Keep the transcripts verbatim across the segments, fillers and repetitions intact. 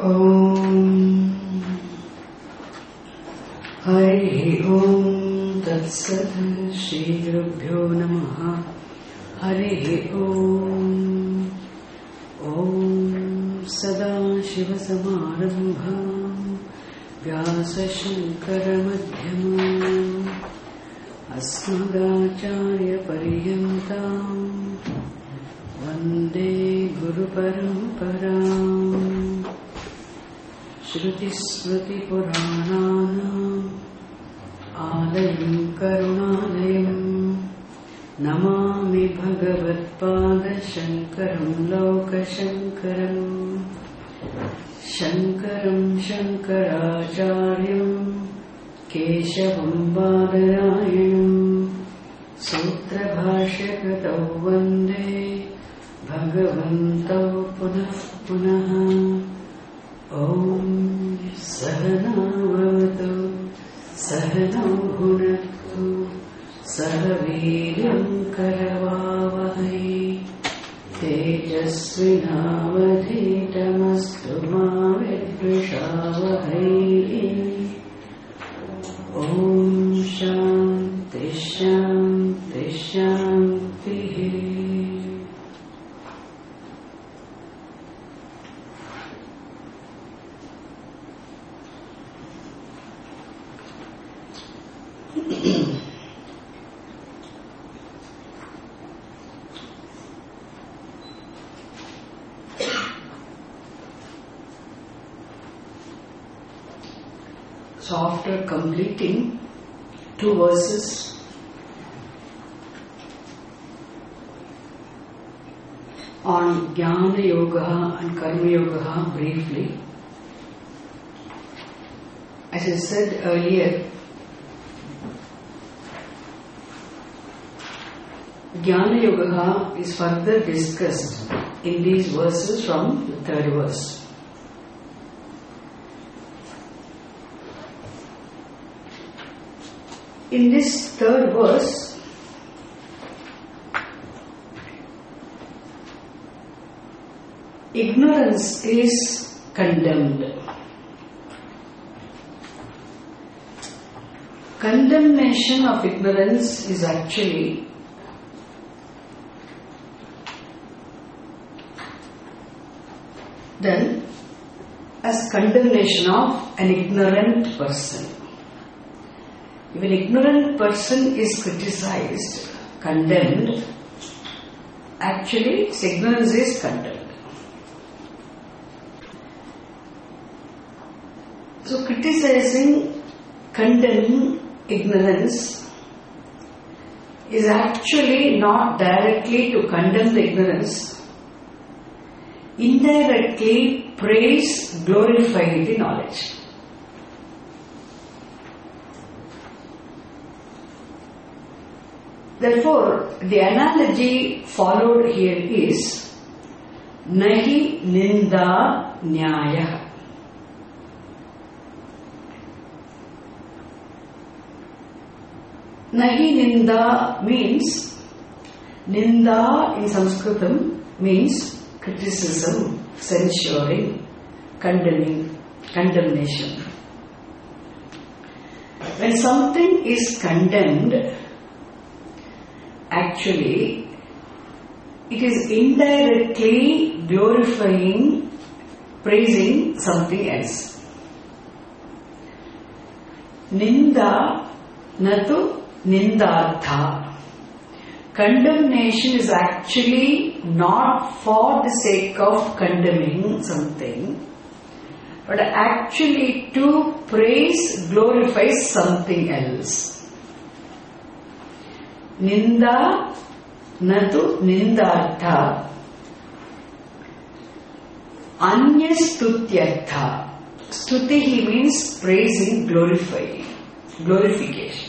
Om Hari Om Tat Sat Shri Gurubhyo Namaha Hari Om Om Sada Shiva Samarambham Vyasa Shankara Madhyamam Asmadacharya Paryantam Vande Guru Paramparam Shruti Smriti Purananam Alayam Karunalayam Namami Bhagavat Pada Shankaram Loka Shankaram Shankaram Shankaracharyam Keshavam Badarayanam Sutra Bhashyakatau Vande Bhagavantau Punah Punaha Om Sahana Vavatu Sahana Bhunaktu Sahaviryam Karavavahai Tejasvinavadhitamastu ma vidvishavahai Om Shanti Shanti Shanti. So after completing two verses on Jnana Yoga and Karma Yoga briefly, as I said earlier, Jnana Yoga is further discussed in these verses from the third verse. In this third verse, ignorance is condemned. Condemnation of ignorance is actually done as condemnation of an ignorant person. If an ignorant person is criticized, condemned, actually his ignorance is condemned. So criticizing, condemning ignorance is actually not directly to condemn the ignorance, indirectly praise, glorify the knowledge. Therefore, the analogy followed here is Nahi Ninda Nyaya. Nahi Ninda means, Ninda in Sanskritam means criticism, censuring, condemning, condemnation. When something is condemned, actually, it is indirectly glorifying, praising something else. Ninda natu nindartha. Condemnation is actually not for the sake of condemning something, but actually to praise, glorify something else. Ninda natu nindartha. Anyastutyartha. Stuti means praising, glorifying, glorification.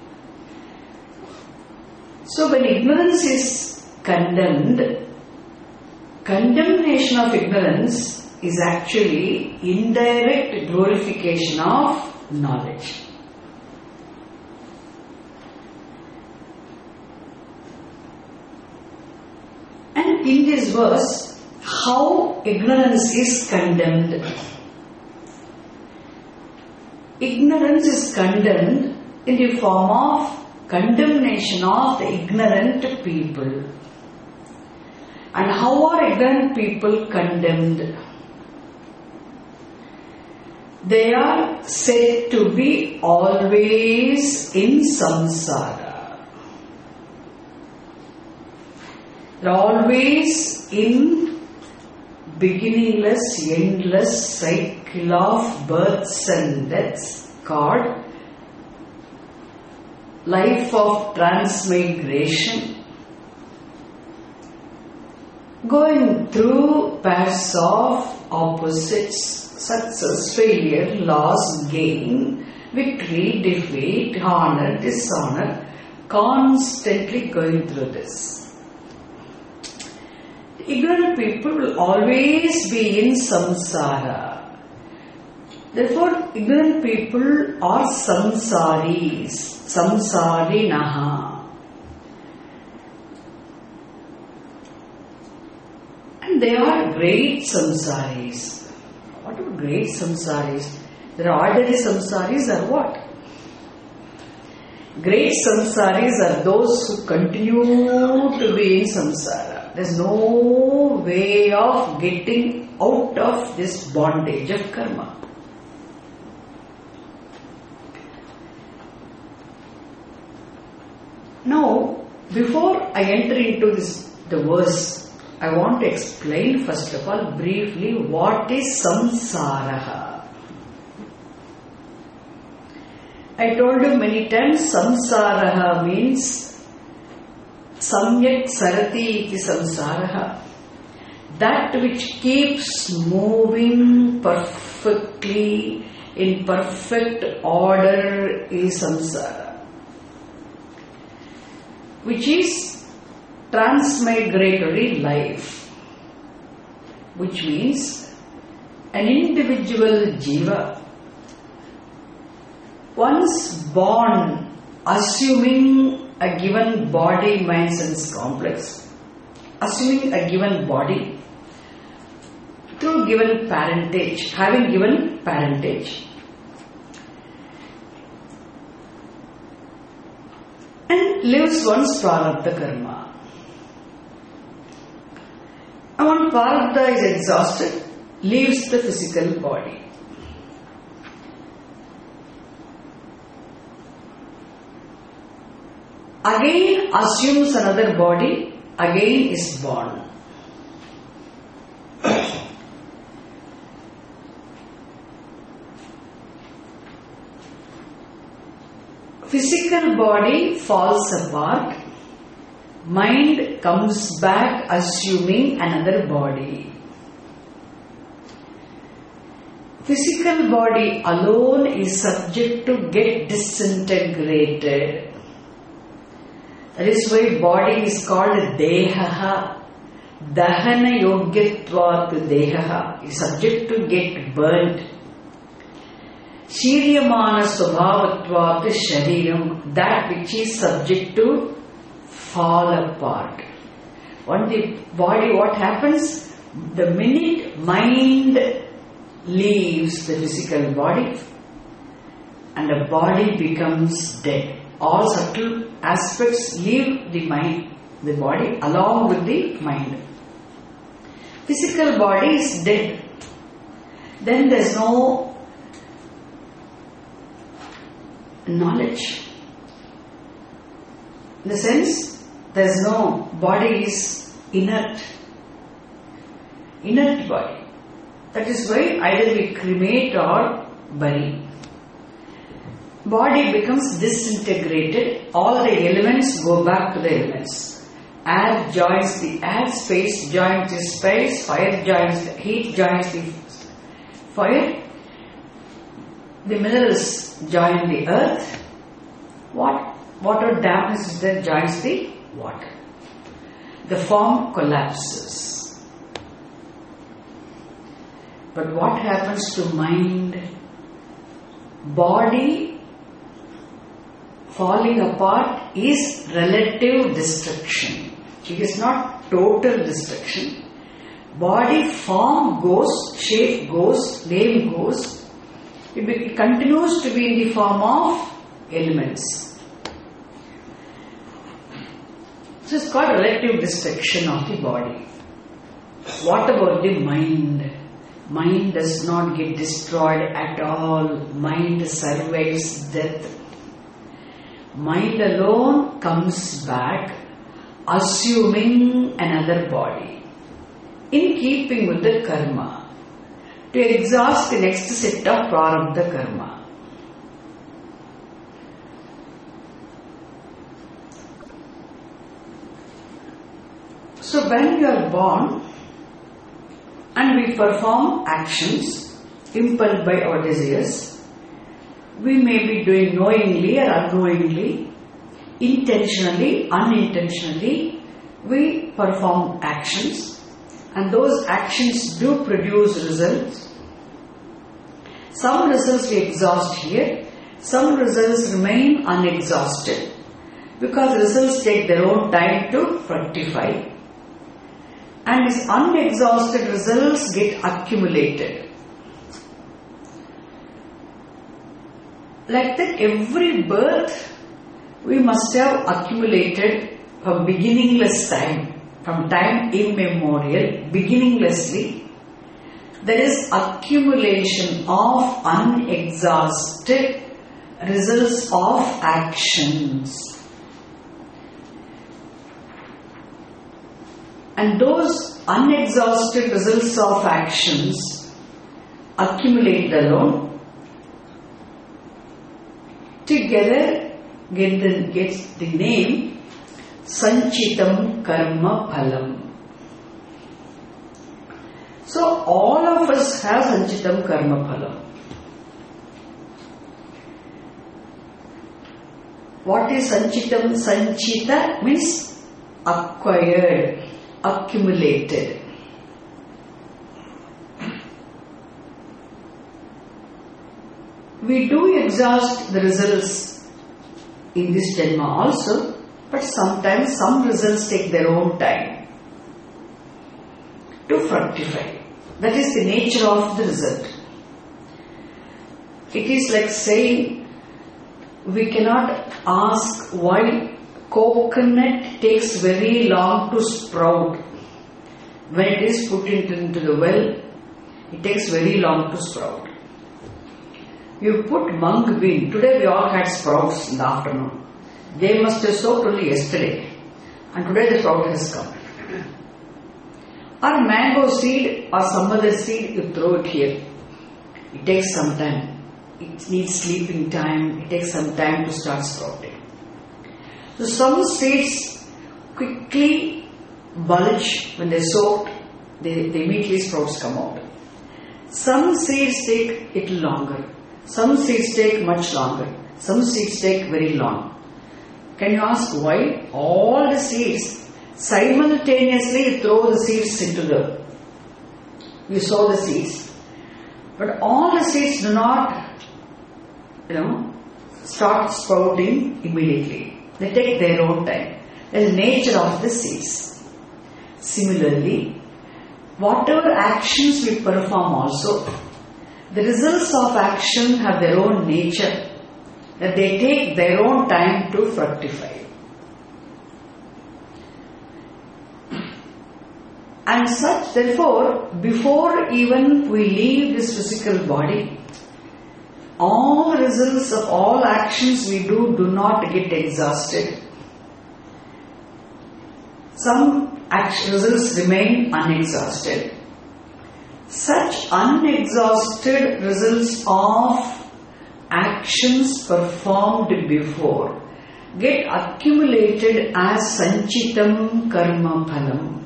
So when ignorance is condemned, condemnation of ignorance is actually indirect glorification of knowledge. And in this verse, how ignorance is condemned ignorance is condemned in the form of condemnation of the ignorant people. And how are ignorant people condemned? They are said to be always in samsara. They are always in beginningless, endless cycle of births and deaths called life of transmigration, going through pairs of opposites, success, failure, loss, gain, victory, defeat, honor, dishonor, constantly going through this. Ignorant people will always be in samsara. Therefore, ignorant people are samsaris, samsarinaha. And they are great samsaris. What are great samsaris? There are ordinary samsaris or what? Great samsaris are those who continue to be in samsara. There is no way of getting out of this bondage of karma. Now, before I enter into this, the verse, I want to explain first of all briefly what is samsara. I told you many times samsara means samyak sarati iti samsara. That which keeps moving perfectly in perfect order is samsara, which is transmigratory life, which means an individual jiva, once born assuming a given body, mind, sense complex, assuming a given body through given parentage, having given parentage, and lives one's prarabdha karma. And when prarabdha is exhausted, leaves the physical body. Again assumes another body, again is born. Physical body falls apart, mind comes back assuming another body. Physical body alone is subject to get disintegrated. That is why body is called dehaha. Dahana yogyatvat dehaha is subject to get burnt. Shiryamana swabhavatvat shariram, that which is subject to fall apart. When the body, what happens? The minute mind leaves the physical body and the body becomes dead. All subtle aspects leave the mind, the body along with the mind. Physical body is dead. Then there is no knowledge. In the sense, there is no body is inert. Inert body. That is why either we cremate or bury. Body becomes disintegrated, all the elements go back to the elements. Air joins the air, space joins the space, fire joins the heat, joins the fire, the minerals join the earth, what water dampness is there joins the water. The form collapses. But what happens to mind? Body falling apart is relative destruction. It is not total destruction. Body form goes, shape goes, name goes, it, be, it continues to be in the form of elements. So it's called relative destruction of the body. What about the mind? Mind does not get destroyed at all. Mind survives death. Mind alone comes back, assuming another body, in keeping with the karma, to exhaust the next set of prarabdha karma. So when you are born and we perform actions impelled by our desires, we may be doing knowingly or unknowingly, intentionally, unintentionally, we perform actions, and those actions do produce results. Some results we exhaust here, some results remain unexhausted because results take their own time to fructify, and these unexhausted results get accumulated. Like that, every birth we must have accumulated from beginningless time, from time immemorial, beginninglessly. There is accumulation of unexhausted results of actions. And those unexhausted results of actions accumulated alone together get the, gets the name Sanchitam Karma Phalam. So all of us have Sanchitam Karma Phalam. What is Sanchitam? Sanchita means acquired, accumulated. We do exhaust the results in this Janma also, but sometimes some results take their own time to fructify. That is the nature of the result. It is like saying, we cannot ask why coconut takes very long to sprout. When it is put into the well, it takes very long to sprout. You put mung bean. Today we all had sprouts in the afternoon. They must have soaked only yesterday. And today the sprout has come. Or mango seed or some other seed, you throw it here. It takes some time. It needs sleeping time. It takes some time to start sprouting. So some seeds quickly bulge when they're soaked. They, they immediately sprouts come out. Some seeds take a little longer. Some seeds take much longer. Some seeds take very long. Can you ask why? All the seeds, simultaneously you throw the seeds into the, you sow the seeds. But all the seeds do not, you know, start sprouting immediately. They take their own time. That is the nature of the seeds. Similarly, whatever actions we perform also, the results of action have their own nature, that they take their own time to fructify. And such, therefore, before even we leave this physical body, all results of all actions we do do not get exhausted. Some action results remain unexhausted. Such unexhausted results of actions performed before get accumulated as Sanchitam Karma Phalam.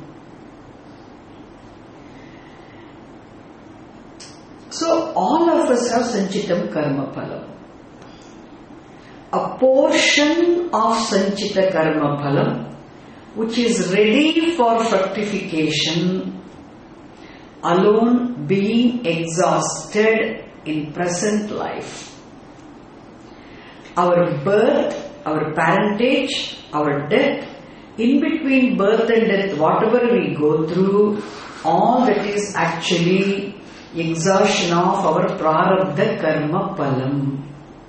So all of us have Sanchitam Karma Phalam. A portion of Sanchita Karma Phalam which is ready for fructification alone being exhausted in present life. Our birth, our parentage, our death, in between birth and death, whatever we go through, all that is actually exhaustion of our prarabdha karma palam.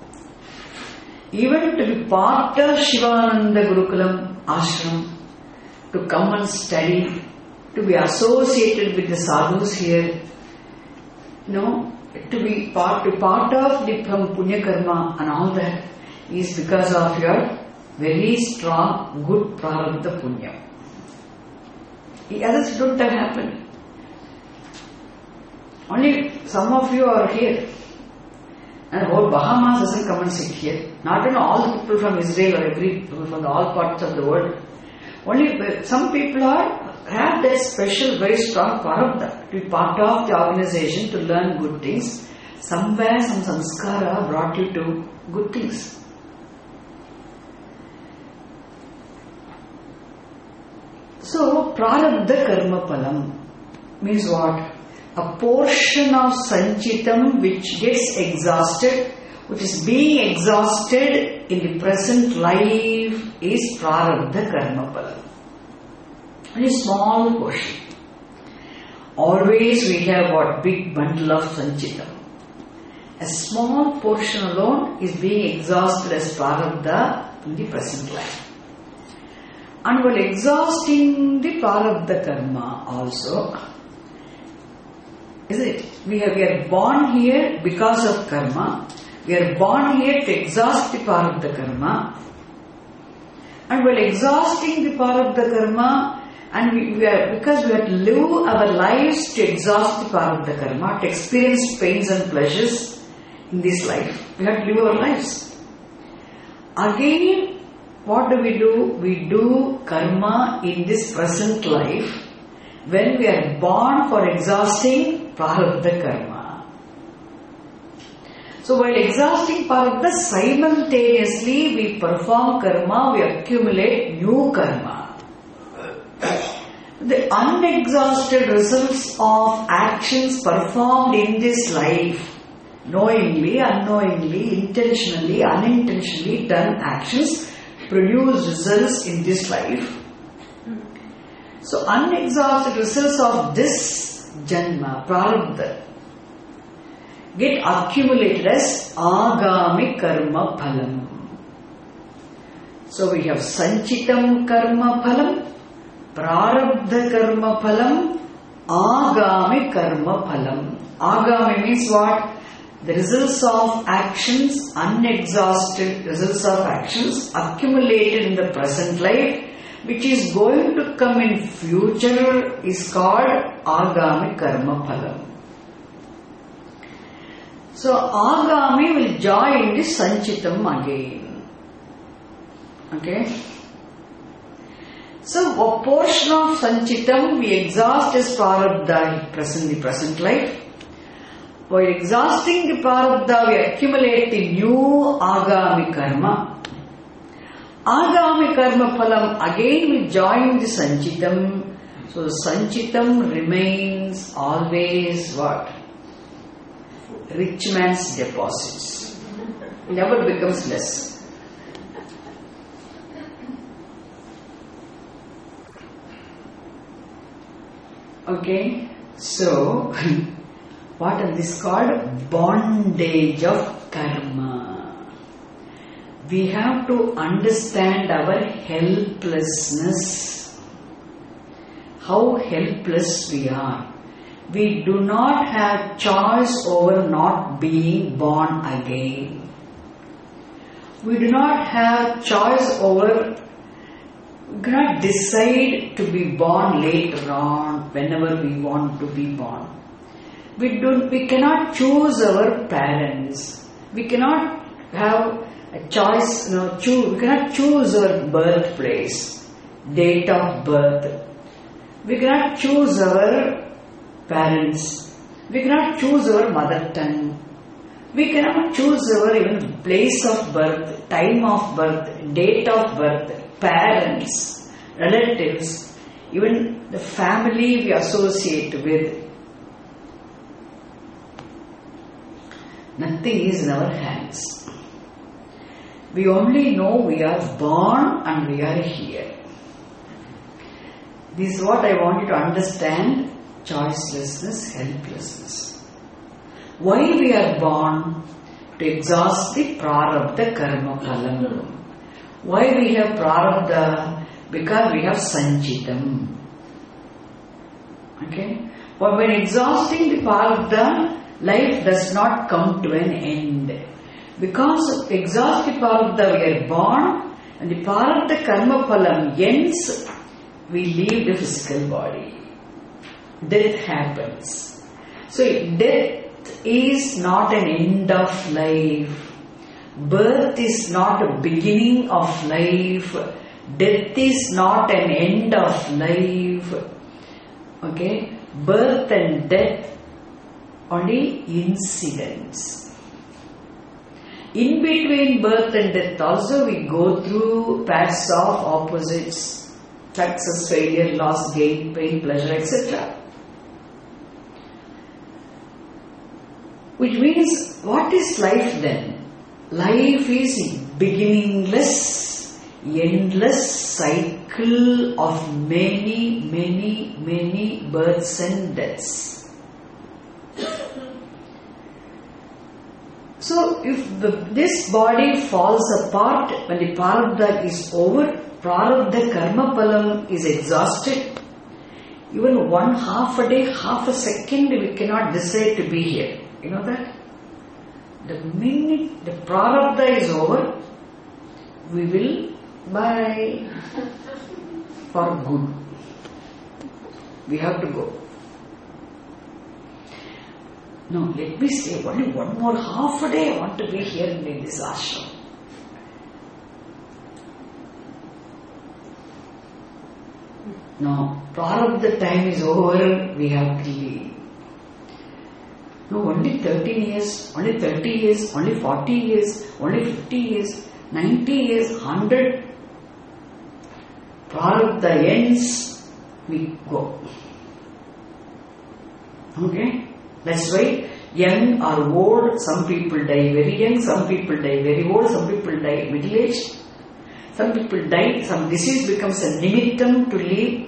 Even to be part of Shivananda Gurukulam ashram, to come and study, to be associated with the sadhus here, you know, to be part, to part of the punya karma and all that is because of your very strong, good prarabdha punya. The others don't have happened. Only some of you are here. And whole Bahamas doesn't come and sit here. Not even all the people from Israel or every people from all parts of the world. Only some people are have that special, very strong prarabdha to be part of the organization to learn good things. Somewhere some samskara brought you to good things. So, prarabdha karma palam means what? A portion of sanchitam which gets exhausted, which is being exhausted in the present life is prarabdha karma palam. Only a small portion. Always we have what? Big bundle of sanchitam. A small portion alone is being exhausted as prarabdha in the present life. And while exhausting the prarabdha karma also, isn't it? We, have, we are born here because of karma. We are born here to exhaust the prarabdha karma. And while exhausting the prarabdha karma, and we, we are, because we have to live our lives to exhaust the prarabdha karma, to experience pains and pleasures in this life, we have to live our lives. Again, what do we do? We do karma in this present life when we are born for exhausting prarabdha karma. So while exhausting prarabdha, simultaneously we perform karma, we accumulate new karma. The unexhausted results of actions performed in this life, knowingly, unknowingly, intentionally, unintentionally done actions, produce results in this life. So unexhausted results of this janma, prarabdha, get accumulated as agami karma phalam. So we have sanchitam karma phalam, prarabdha karma phalam, agami karma phalam. Agami means what? The results of actions, unexhausted results of actions accumulated in the present life, which is going to come in future, is called agami karma phalam. So agami will join the sanchitam again. Okay? So a portion of sanchitam we exhaust as prarabdha present the present life. While exhausting the prarabdha, we accumulate the new agami karma. Agami karma phalam again will join the sanchitam. So the sanchitam remains always what? Rich man's deposits. Never becomes less. Okay, so what is this called? Bondage of karma. We have to understand our helplessness. How helpless we are. We do not have choice over not being born again. We do not have choice over, we cannot decide to be born later on whenever we want to be born. We don't, we cannot choose our parents. We cannot have a choice, no, choose, we cannot choose our birthplace, date of birth. We cannot choose our parents. We cannot choose our mother tongue. We cannot choose our even place of birth, time of birth, date of birth, parents, relatives, even the family we associate with. Nothing is in our hands. We only know we are born and we are here. This is what I want you to understand. Choicelessness, helplessness. Why we are born? To exhaust the prarabdha karma phalam. Why we have prarabdha? Because we have sanchitam. Okay? But when exhausting the prarabdha, life does not come to an end. Because of exhaustive prarabdha we are born, and the prarabdha karma phalam ends, we leave the physical body. Death happens. So death is not an end of life. Birth is not a beginning of life. Death is not an end of life. Okay? Birth and death only incidents. In between birth and death also we go through paths of opposites, success, failure, loss, gain, pain, pleasure, et cetera. Which means, what is life then? Life is beginningless, endless cycle of many, many, many births and deaths. So, if the, this body falls apart when the prarabdha is over, prarabdha karma phalam is exhausted, even one half a day, half a second we cannot decide to be here. You know that? The minute the prarabdha is over, we will bye for good. We have to go. No, let me say only one more half a day I want to be here in this ashram. No, prarabdha time is over, we have to leave. No, only thirteen years, only thirty years, only forty years, only fifty years, ninety years, one hundred. Prarabdha ends, we go. Okay? That's why young or old, some people die very young, some people die very old, some people die middle aged, some people die, some disease becomes a nimittam to live.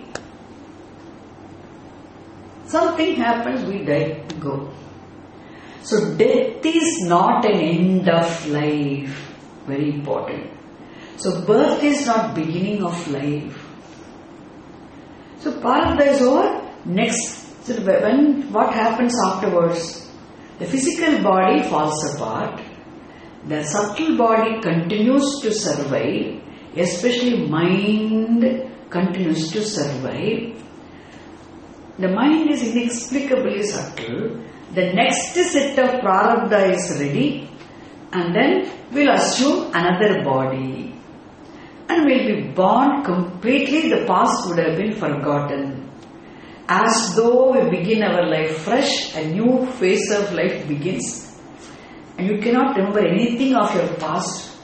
Something happens, we die to go. So death is not an end of life. Very important. So birth is not beginning of life. So prarabdha is over. Next, so when what happens afterwards? The physical body falls apart. The subtle body continues to survive. Especially mind continues to survive. The mind is inexplicably subtle. The next set of prarabdha is ready, and then we'll assume another body. And we'll be born completely, the past would have been forgotten. As though we begin our life fresh, a new phase of life begins. And you cannot remember anything of your past.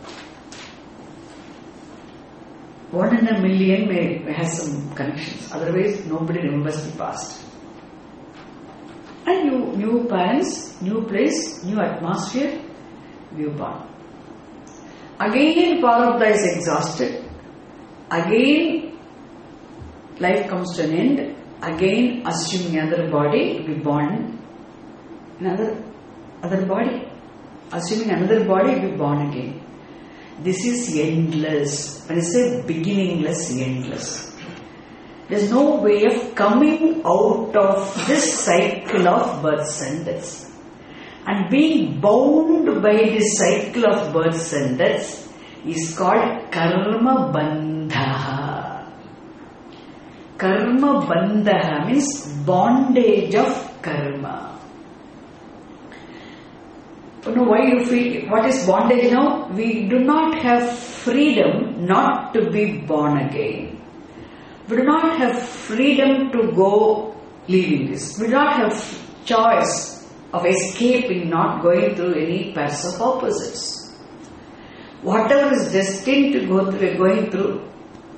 One in a million may, may have some connections, otherwise nobody remembers the past. And new, new parents, new place, new atmosphere, new born. Again prarabdha is exhausted. Again life comes to an end. Again assuming another body, be born in another, other body. Assuming another body, be born again. This is endless. When I say beginningless, endless. There is no way of coming out of this cycle of births and deaths. And being bound by this cycle of births and deaths is called karma bandha. Karma bandha means bondage of karma. You know why you feel, what is bondage now? We do not have freedom not to be born again. We do not have freedom to go leaving this. We do not have choice of escaping, not going through any paths of opposites. Whatever is destined to go through, we are going through.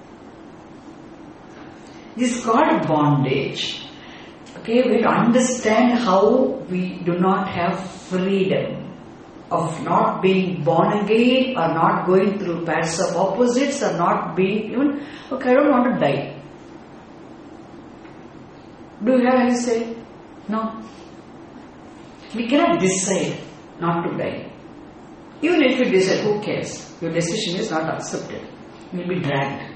This is called bondage. Okay, we have to understand how we do not have freedom of not being born again, or not going through paths of opposites, or not being even, okay, I don't want to die. Do you have any say? No. We cannot decide not to die. Even if you decide, who cares? Your decision is not accepted. You will be dragged.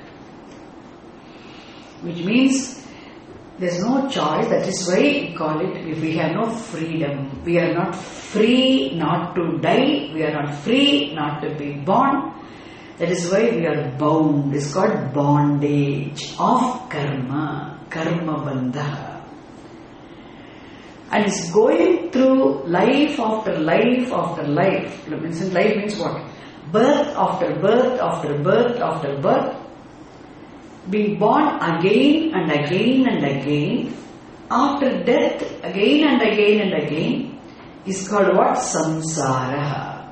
Which means there is no choice. That is why we call it, if we have no freedom. We are not free not to die. We are not free not to be born. That is why we are bound. It's called bondage of karma. Karma bandha. And it's going through life after life after life. Life means what? Birth after birth after birth after birth. Being born again and again and again. After death, again and again and again. Is called what? Samsara.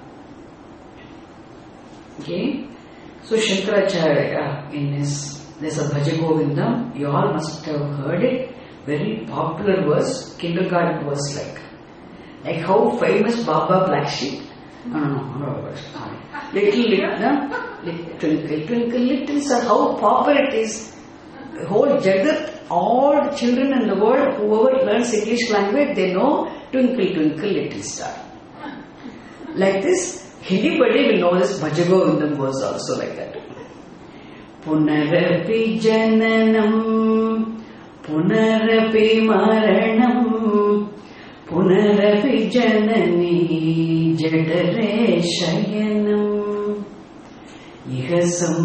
Okay? So Shankaracharya in his, there's a Bhaja Govindam. You all must have heard it. Very popular verse, kindergarten verse like. Like how famous Baba Black Sheep. No, no, no, no, no. Little, little, no? Twinkle, twinkle, little star. How popular it is. The whole Jagat, all the children in the world, whoever learns English language, they know twinkle, twinkle, little star. Like this, anybody will know this Bhaja Govindam verse also like that. Punarapi jananam Punarapi maranam Punarapi janani jadare shayanam Iha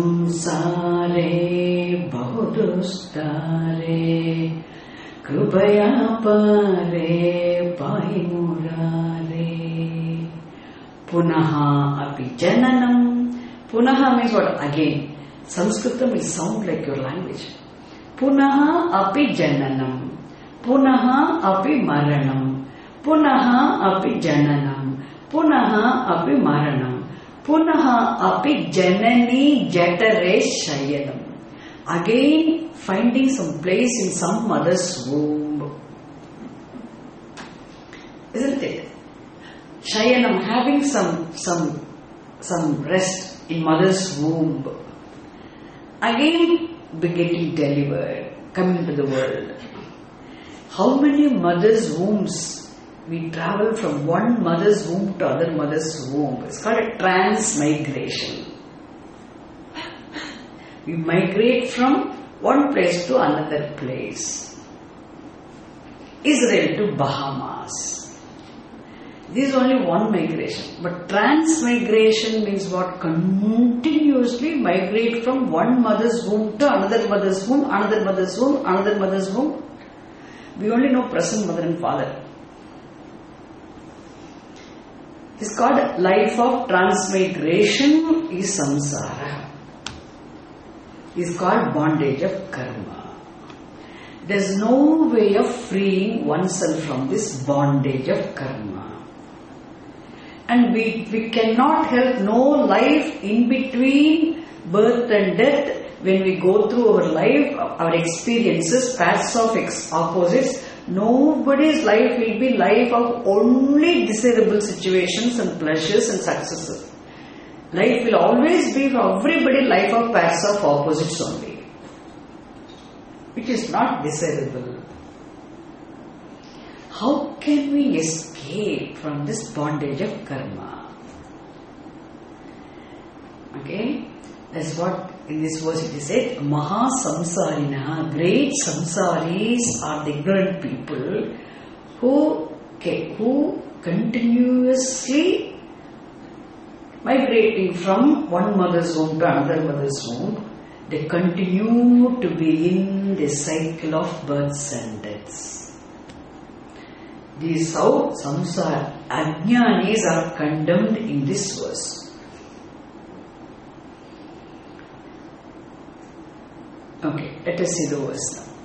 samsare bahudustare Krupaya pare pai murare Punaha api jananam. Punaha means what? Again. Sanskritam will sound like your language. Punaha api jananam, punaha api maranam, punaha api jananam, punaha api maranam, punaha api janani jatare shayanam. Again finding some place in some mother's womb. Isn't it? Shayanam, having some some some rest in mother's womb. Again be getting delivered, coming to the world. How many mothers' wombs we travel from one mother's womb to other mother's womb? It's called a transmigration. We migrate from one place to another place. Israel to Bahamas. This is only one migration. But transmigration means what? Continuously migrate from one mother's womb to another mother's womb, another mother's womb, another mother's womb. We only know present mother and father. It's called life of transmigration is samsara. It's called bondage of karma. There's no way of freeing oneself from this bondage of karma. And we, we cannot help no life in between birth and death. When we go through our life, our experiences, paths of ex- opposites, nobody's life will be life of only desirable situations and pleasures and successes. Life will always be for everybody life of paths of opposites only, which is not desirable. How can we escape from this bondage of karma? Okay, that's what in this verse it is said. Maha samsarina, great samsaris are the ignorant people who okay, who continuously migrating from one mother's womb to another mother's womb. They continue to be in the cycle of births and deaths. This is how samsara ajnanis are condemned in this verse. Okay, let us see the verse now.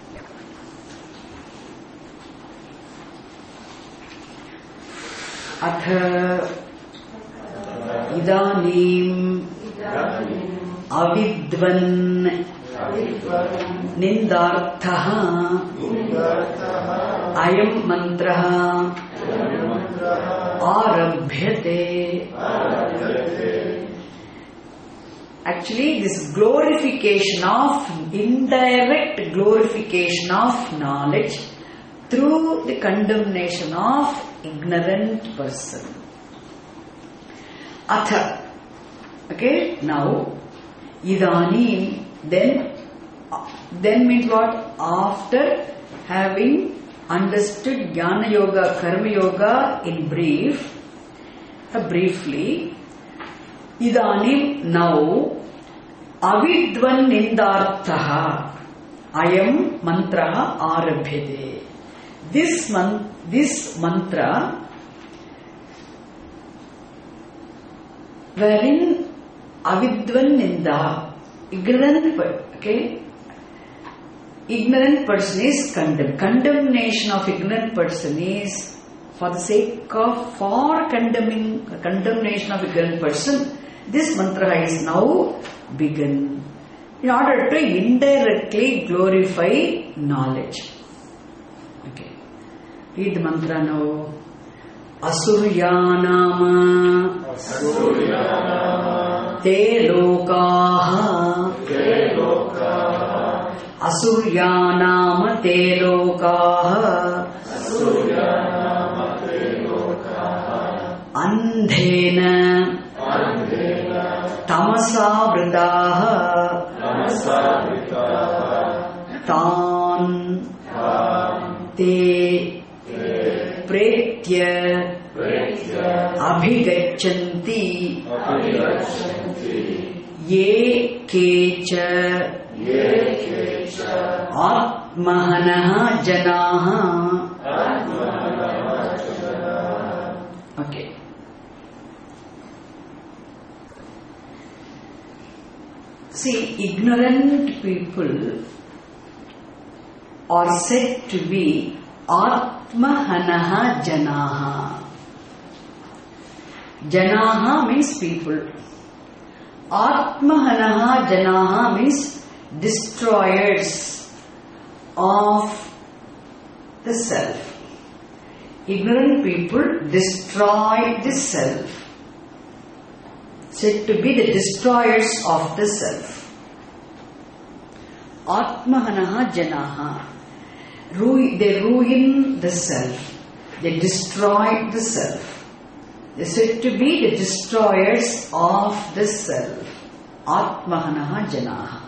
Atha idanim avidvan nindarthaha ayam mantraha arabhyate. Actually, this glorification of, indirect glorification of knowledge through the condemnation of ignorant person. Atha. Okay, now, idani, then, then means what? After having understood Jnana Yoga, Karma Yoga in brief, uh, briefly, idani, now, avidvan nindarthaha, ayam mantraha arabhyate. This, man, this mantra, wherein avidvan ninda, ignorant, okay, ignorant person is condemned. Condemnation of ignorant person is for the sake of, for condemning, condemnation of ignorant person, this mantra is now begun in order to indirectly glorify knowledge. Okay. Read the mantra now. Asuryanama Asuryanama Te lokaha Te lokaha Asuryanama Te lokaha Asuryanama Te lokaha Andhena Andhena Tamasa vritaha Tamasa vritaha Tan Tan Te Pretya Abhigachanti Ye kecha Atmahanaha janaha. Okay. See, ignorant people are said to be Atmahanaha janaha. Janaha means people. Atmahanaha janaha means destroyers of the self. Ignorant people destroy the self. Said to be the destroyers of the self. Atmahanaha janaha. They ruin the self. They destroy the self. They are said to be the destroyers of the self. Atmahanaha janaha.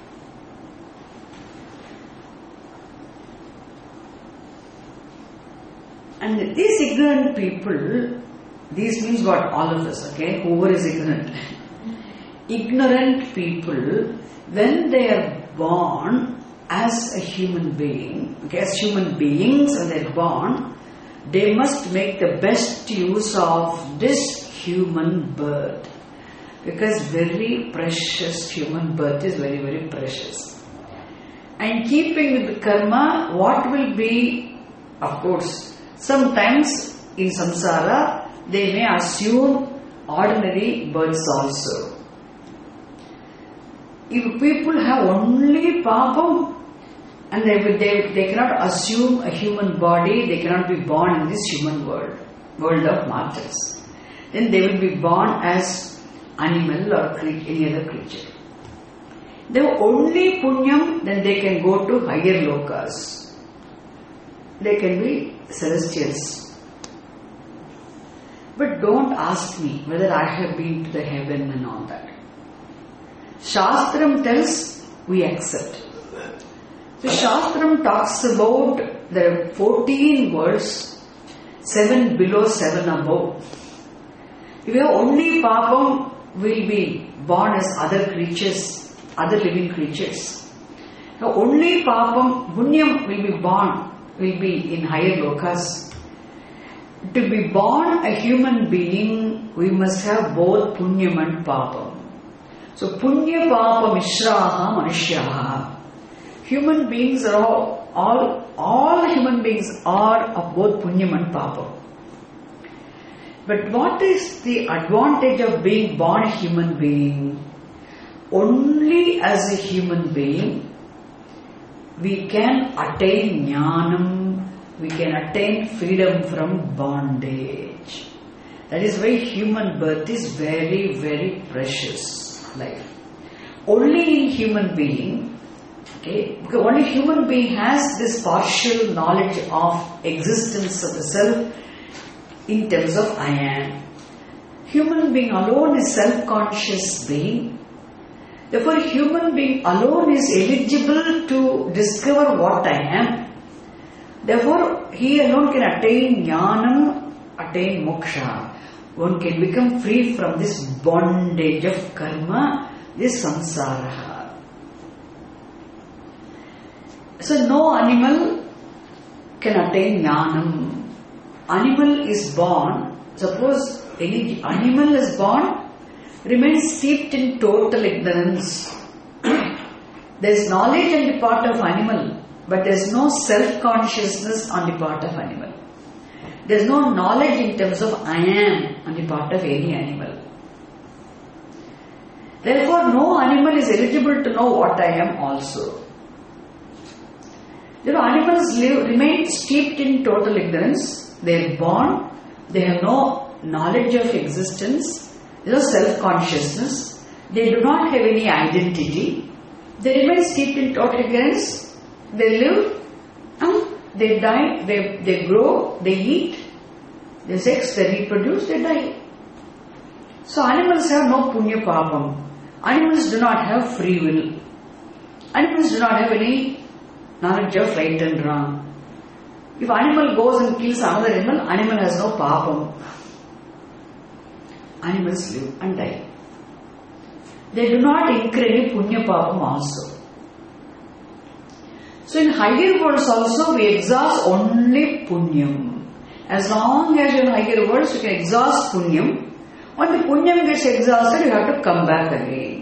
And these ignorant people, these means what? All of us, okay? Whoever is ignorant. Ignorant people, when they are born as a human being, okay, as human beings when they are born, they must make the best use of this human birth. Because very precious human birth is very, very precious. And keeping with the karma, what will be, of course, sometimes in samsara, they may assume ordinary births also. If people have only papam, and they, they, they cannot assume a human body, they cannot be born in this human world, world of mortals. Then they will be born as animal or any other creature. They have only punyam, then they can go to higher lokas. They can be celestials. But don't ask me whether I have been to the heaven and all that. Shastram tells, we accept. So Shastram talks about there are fourteen worlds, seven below, seven above. If you have only papam, will be born as other creatures, other living creatures. Now only papam, punyam will be born, will be in higher lokas. To be born a human being, we must have both punyam and papam. So punya papa mishraha manushyaha. Human beings are all, all, all human beings are of both punyam and papam. But what is the advantage of being born a human being? Only as a human being, we can attain jnanam, we can attain freedom from bondage. That is why human birth is very, very precious life. Only in human being, okay, because only human being has this partial knowledge of existence of the self, in terms of I am. Human being alone is self-conscious being. Therefore, human being alone is eligible to discover what I am. Therefore, he alone can attain jnanam, attain moksha. One can become free from this bondage of karma, this samsara. So, no animal can attain jnanam. Animal is born, suppose any animal is born, remains steeped in total ignorance. There is knowledge on the part of animal, but there is no self-consciousness on the part of animal. There is no knowledge in terms of I am on the part of any animal. Therefore, no animal is eligible to know what I am also. You know, animals live, remain steeped in total ignorance. They are born, they have no knowledge of existence, there is no self-consciousness, they do not have any identity, they remain steeped in total ignorance, they live, and they die, they, they grow, they eat, they sex, they reproduce, they die. So animals have no punya papam. Animals do not have free will. Animals do not have any knowledge of right and wrong. If animal goes and kills another animal, animal has no papam. Animals live and die. They do not incur any punya papam also. So in higher worlds also we exhaust only punyam. As long as you're in higher worlds you can exhaust punyam. When the punyam gets exhausted you have to come back again.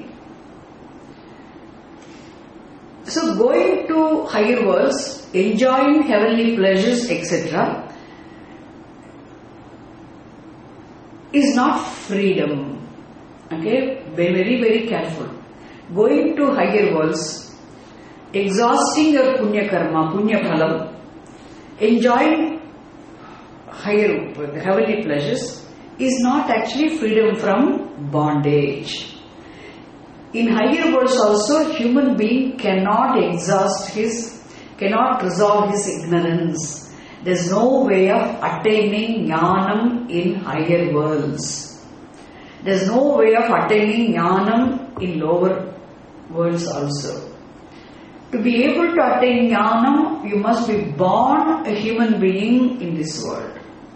So going to higher worlds, enjoying heavenly pleasures, et cetera is not freedom. Okay, be very very careful. Going to higher worlds, exhausting your punya karma, punya phalam, enjoying higher heavenly pleasures is not actually freedom from bondage. In higher worlds also, human being cannot exhaust his, cannot resolve his ignorance. There is no way of attaining jnanam in higher worlds. There is no way of attaining jnanam in lower worlds also. To be able to attain jnanam, you must be born a human being in this world.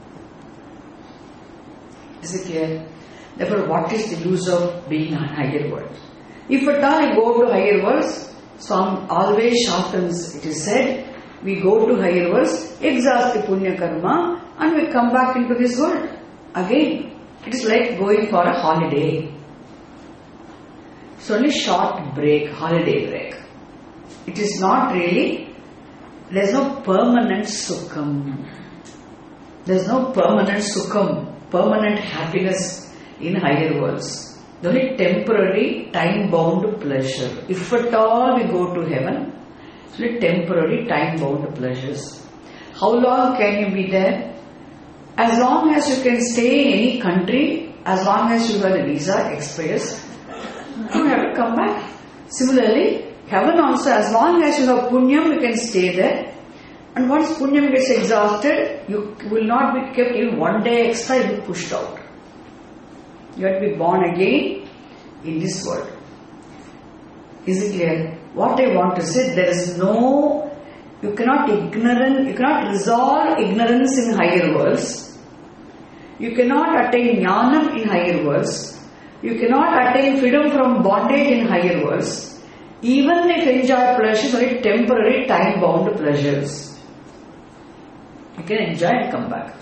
Is it clear? Therefore, what is the use of being in higher worlds? If at all you go to higher worlds, Swami always shortens, it is said, we go to higher worlds, exhaust the punya karma, and we come back into this world. Again, it is like going for a holiday. It's only short break, holiday break. It is not really, there is no permanent sukham. There is no permanent sukham, permanent happiness in higher worlds. Only temporary, time-bound pleasure. If at all we go to heaven, it's only temporary, time-bound pleasures. How long can you be there? As long as you can stay in any country, as long as you have a visa expires, you have to come back. Similarly, heaven also, as long as you have punyam, you can stay there. And once punyam gets exhausted, you will not be kept even one day extra, you will be pushed out. You have to be born again in this world. Is it clear? What I want to say, there is no, you cannot ignorant, you cannot resolve ignorance in higher worlds. You cannot attain jnanam in higher worlds. You cannot attain freedom from bondage in higher worlds. Even if enjoy pleasures, only temporary, time-bound pleasures. You can enjoy and come back.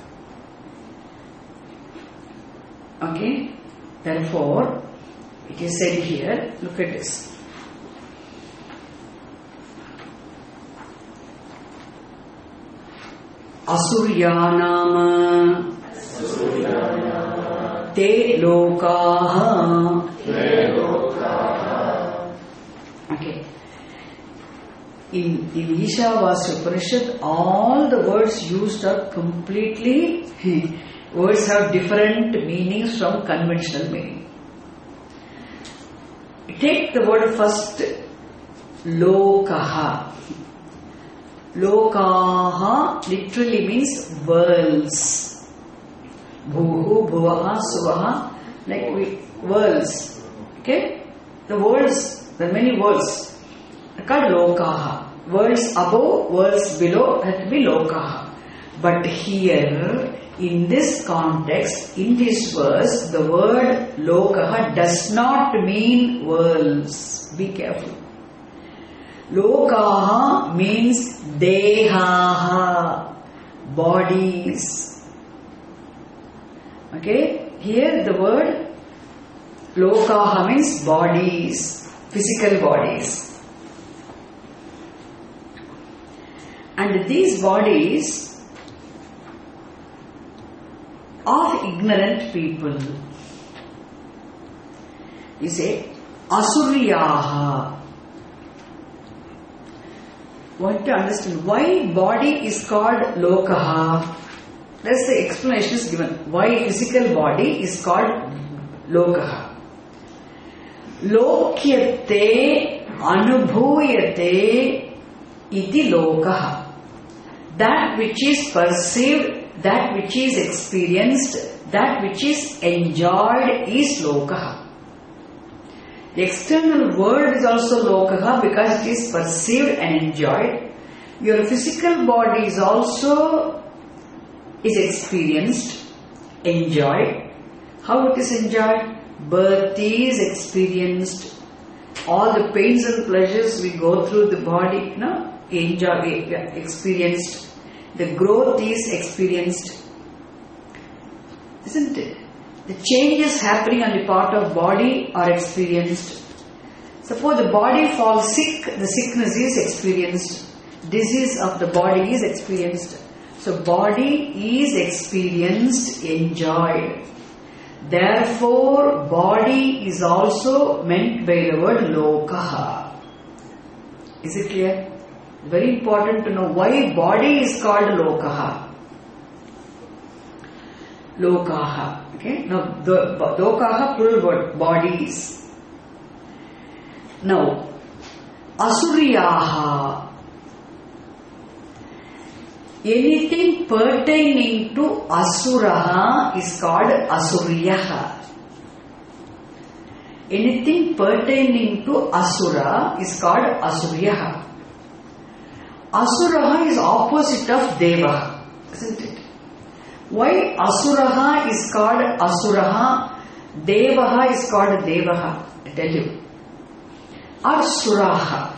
Okay? Therefore, it is said here, look at this. Asuryanama te lokaha. Okay. In, in Ishavasya Upanishad, all the words used are completely words have different meanings from conventional meaning. Take the word first, lokaha. Lokaha literally means worlds. Bhuhu, Bhuvaha, Suvaha, like we, worlds. Okay? The worlds, there are many worlds. They are called Lokaha. Worlds above, worlds below, have to be Lokaha. But here, in this context, in this verse, the word Lokaha does not mean worlds. Be careful. Lokaha means Dehaha, bodies. Okay? Here the word Lokaha means bodies, physical bodies. And these bodies of ignorant people. You say, Asuriyaha. Want to understand why body is called Lokaha? That's the explanation is given. Why physical body is called Lokaha. Lokyate anubhuyate iti Lokaha. That which is perceived, that which is experienced, that which is enjoyed is Lokaha. The external world is also Lokaha because it is perceived and enjoyed. Your physical body is also is experienced, enjoyed. How it is enjoyed? Birth is experienced. All the pains and pleasures we go through the body, no, enjoy, experienced. The growth is experienced. Isn't it? The changes happening on the part of body are experienced. Suppose the body falls sick, the sickness is experienced. Disease of the body is experienced. So body is experienced, enjoyed. Therefore, body is also meant by the word Lokaha. Is it clear? Very important to know why body is called Lokaha. Lokaha. Okay? Now, the Lokaha plural word, bodies. Now, Asuriyaha. Anything pertaining to Asuraha is called Asuriyaha. Anything pertaining to Asura is called Asuriyaha. Asuraha is opposite of Devaha, isn't it? Why Asuraha is called Asuraha, Devaha is called Devaha? I tell you. Or Suraha.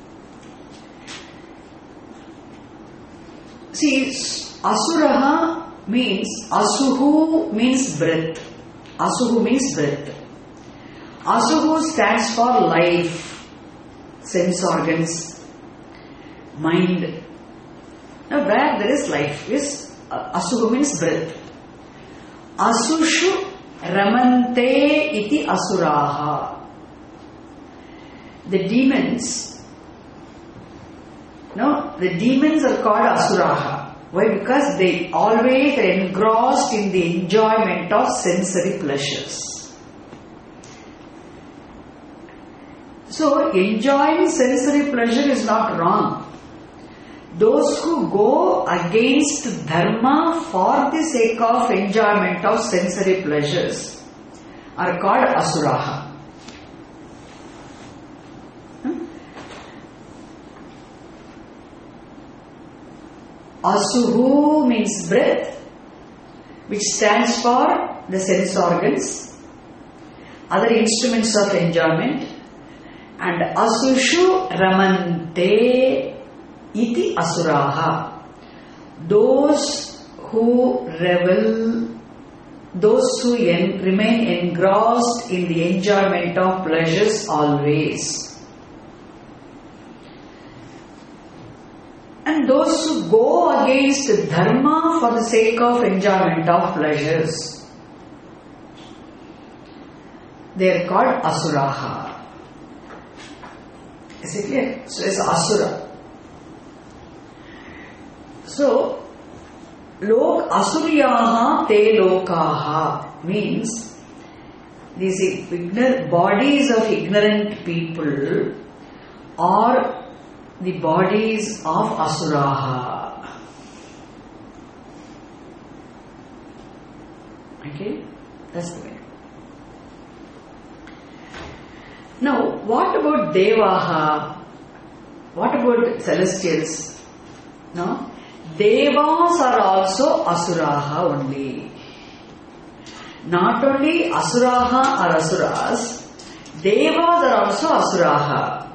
See, Asuraha means, Asuhu means breath. Asuhu means breath. Asuhu stands for life, sense organs, mind. Now where there is life is, uh, Asuhu means breath. Asushu ramante iti asuraha. The demons, no, the demons are called Asuraha. Why? Because they always are engrossed in the enjoyment of sensory pleasures. So, enjoying sensory pleasure is not wrong. Those who go against dharma for the sake of enjoyment of sensory pleasures are called Asuraha. Asuhu means breath, which stands for the sense organs, other instruments of enjoyment, and Asushu ramante iti asuraha. Those who revel, those who en- remain engrossed in the enjoyment of pleasures always. And those who go against dharma for the sake of enjoyment of pleasures, they are called Asuraha. Is it clear? So it's Asura. So, Lok Asuriyaha te Lokaha means these ignorant bodies of ignorant people are the bodies of Asuraha. Okay? That's the way. Now, what about Devaha? What about celestials? No? Devas are also Asuraha only. Not only Asuraha or Asuras, Devas are also Asuraha.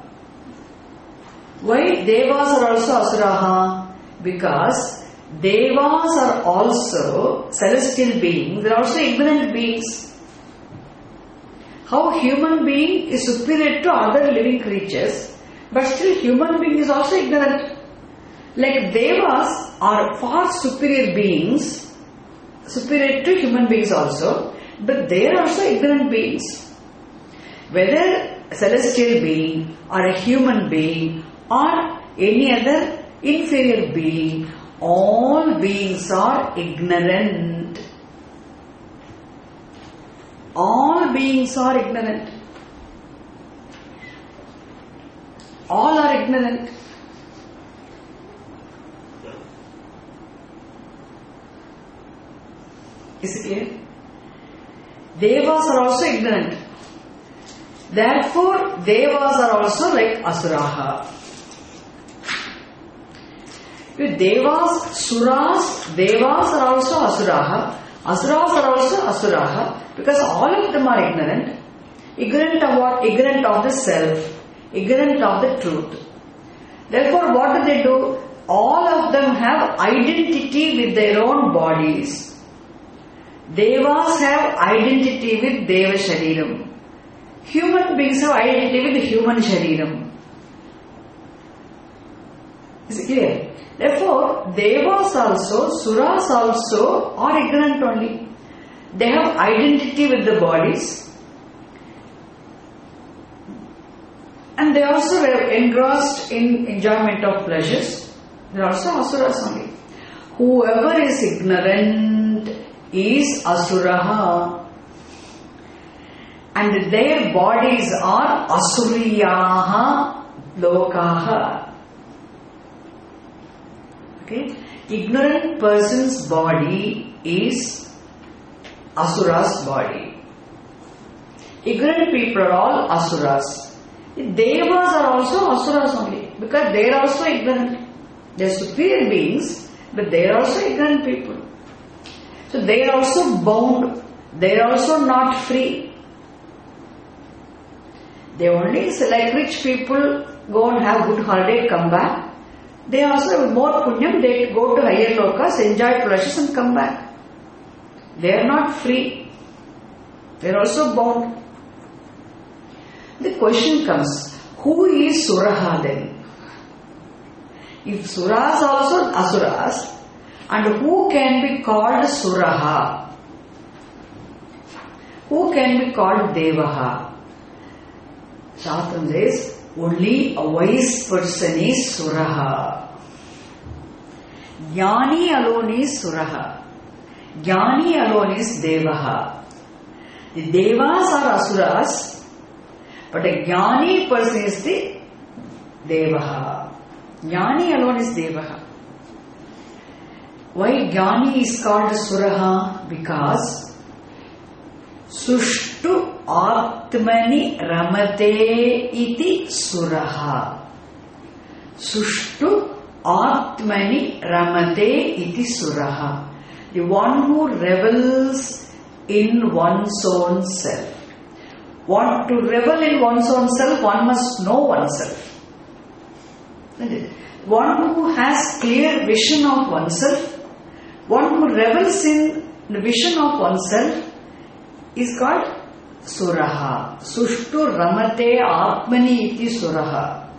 Why Devas are also Asuraha? Because Devas are also celestial beings, they are also ignorant beings. How human being is superior to other living creatures, but still human being is also ignorant. Like Devas are far superior beings, superior to human beings also, but they are also ignorant beings. Whether a celestial being or a human being or any other inferior being, all beings are ignorant. All beings are ignorant. All are ignorant. Is it clear? Devas are also ignorant. Therefore, Devas are also like Asuraha. Devas, Suras, Devas are also Asuraha. Asuras are also Asuraha because all of them are ignorant. Ignorant of what? Ignorant of the self. Ignorant of the truth. Therefore, what do they do? All of them have identity with their own bodies. Devas have identity with Deva Shariram. Human beings have identity with the human Shariram. Is it clear? Therefore, Devas also, Suras also are ignorant only. They have identity with the bodies. And they also are engrossed in enjoyment of pleasures. They are also Asuras only. Whoever is ignorant is Asuraha. And their bodies are Asuriyaha Lokaha. Okay? Ignorant person's body is Asura's body. Ignorant people are all Asuras. Devas are also Asuras only because they are also ignorant. They are superior beings, but they are also ignorant people. So they are also bound. They are also not free. They only, like rich people, go and have good holiday, come back. They also have more punyam, they go to higher lokas, enjoy pleasures and come back. They are not free. They are also bound. The question comes, who is Suraha then? If Suras also Asuras, and who can be called Suraha? Who can be called Devaha? Shastram says, only a wise person is Suraha. Jnani alone is Suraha. Jnani alone is Devaha. The Devas are Asuras, but a Jnani person is the Devaha. Jnani alone is Devaha. Why Jnani is called Suraha? Because Sushtu Atmani Ramate iti Suraha. Sushtu Atmani Ramate iti Suraha. The one who revels in one's own self. Want to revel in one's own self, one must know oneself. One who has clear vision of oneself, one who revels in the vision of oneself is called Suraha. Sushtu Ramate Atmani iti Suraha.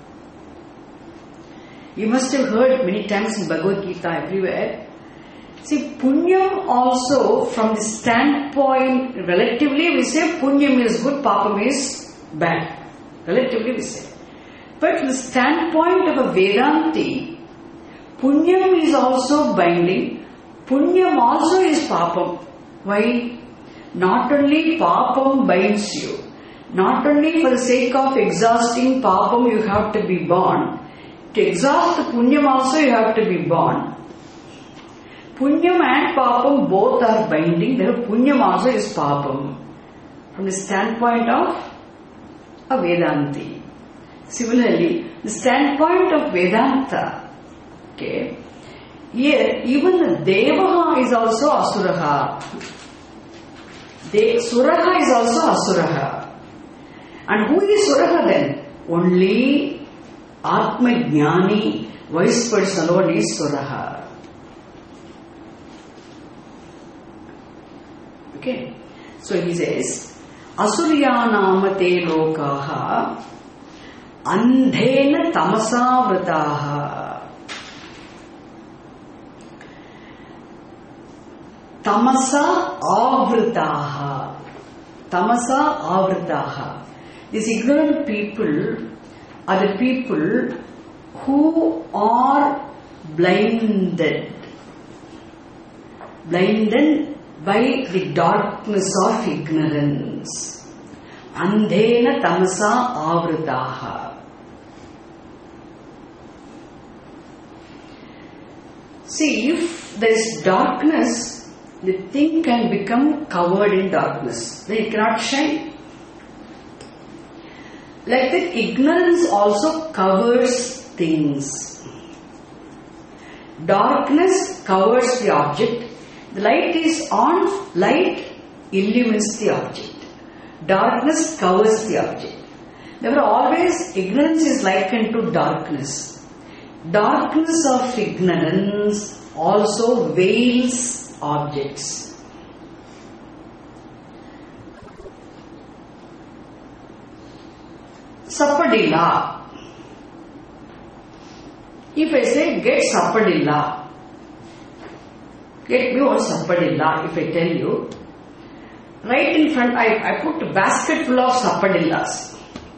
You must have heard many times in Bhagavad Gita everywhere. See, Punyam also, from the standpoint, relatively we say Punyam is good, Papam is bad. Relatively we say. But from the standpoint of a Vedanti, Punyam is also binding. Punyam also is Papam. Why? Not only Papam binds you, not only for the sake of exhausting Papam you have to be born. To exhaust the Punyam also you have to be born. Punyam and Papam both are binding, therefore Punyam also is Papam. From the standpoint of a Vedanti. Similarly, the standpoint of Vedanta, okay, here even the Devaha is also Asuraha. De- Suraha is also Asuraha. And who is Suraha then? Only Atma Jnani, wise person alone is Suraha. Okay, so he says, Asuryanamate lokaha andhena tamasavrataha. Tamasa avrataha. Tamasa avrataha. These ignorant people are the people who are blinded. Blinded by the darkness of ignorance. Andhena tamasa avrataha. See, if there is darkness, the thing can become covered in darkness. Then it cannot shine. Like that, ignorance also covers things. Darkness covers the object. The light is on, light illumines the object. Darkness covers the object. Therefore, always ignorance is likened to darkness. Darkness of ignorance also veils objects. Sappadilla. If I say get sappadilla, get me one sappadilla, if I tell you, right in front I, I put a basket full of sappadillas.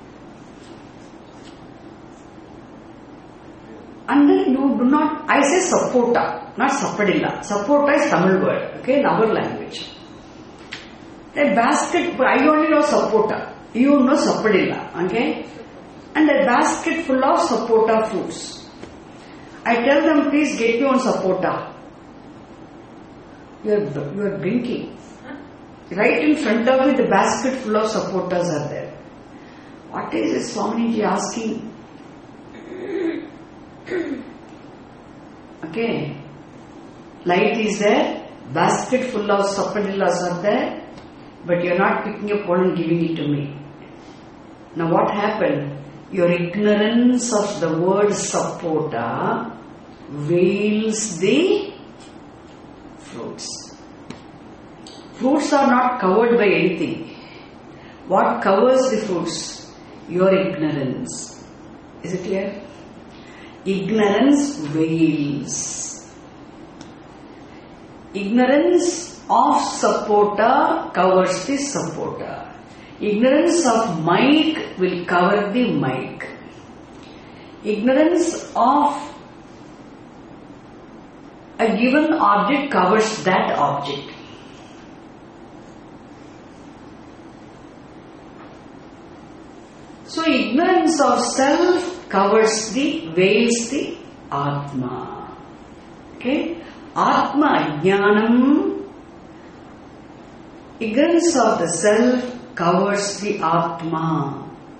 And then you do not, I say sapota, not sappadilla. Sapota is Tamil word, okay, in our language. A basket, I only know sapota, you know sappadilla, okay? And a basket full of sapota fruits. I tell them, please get me one sapota. You are, you are drinking. Right in front of me, the basket full of sapotas are there. What is this Swamiji asking? Okay. Light is there, basket full of sapodillas are there, but you are not picking up one and giving it to me. Now what happened? Your ignorance of the word sapota veils the fruits. Fruits are not covered by anything. What covers the fruits? Your ignorance. Is it clear? Ignorance veils. Ignorance of sapota covers the sapota. Ignorance of mic will cover the mic. Ignorance of a given object covers that object. So ignorance of self covers the, veils the Atma. Okay? Atma Jnanam, ignorance of the self covers the Atma.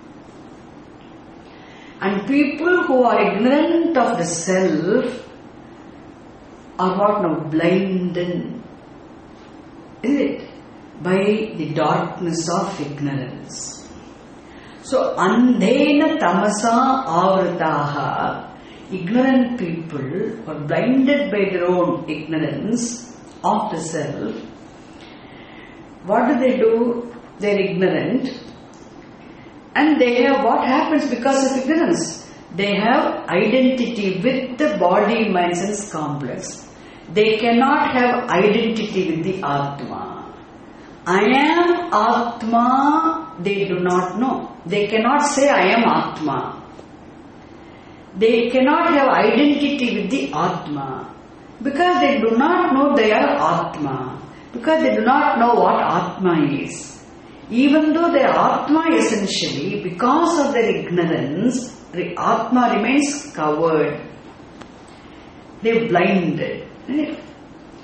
And people who are ignorant of the self are what now? Blinded. Is it? By the darkness of ignorance. So, andhena tamasa avrataha, ignorant people are blinded by their own ignorance of the self. What do they do? They are ignorant. And they have, what happens because of ignorance? They have identity with the body, mind, sense complex. They cannot have identity with the Atma. I am Atma, they do not know. They cannot say I am Atma. They cannot have identity with the Atma because they do not know they are Atma. Because they do not know what Atma is. Even though they are Atma essentially, because of their ignorance, the Atma remains covered. They are blinded. Right?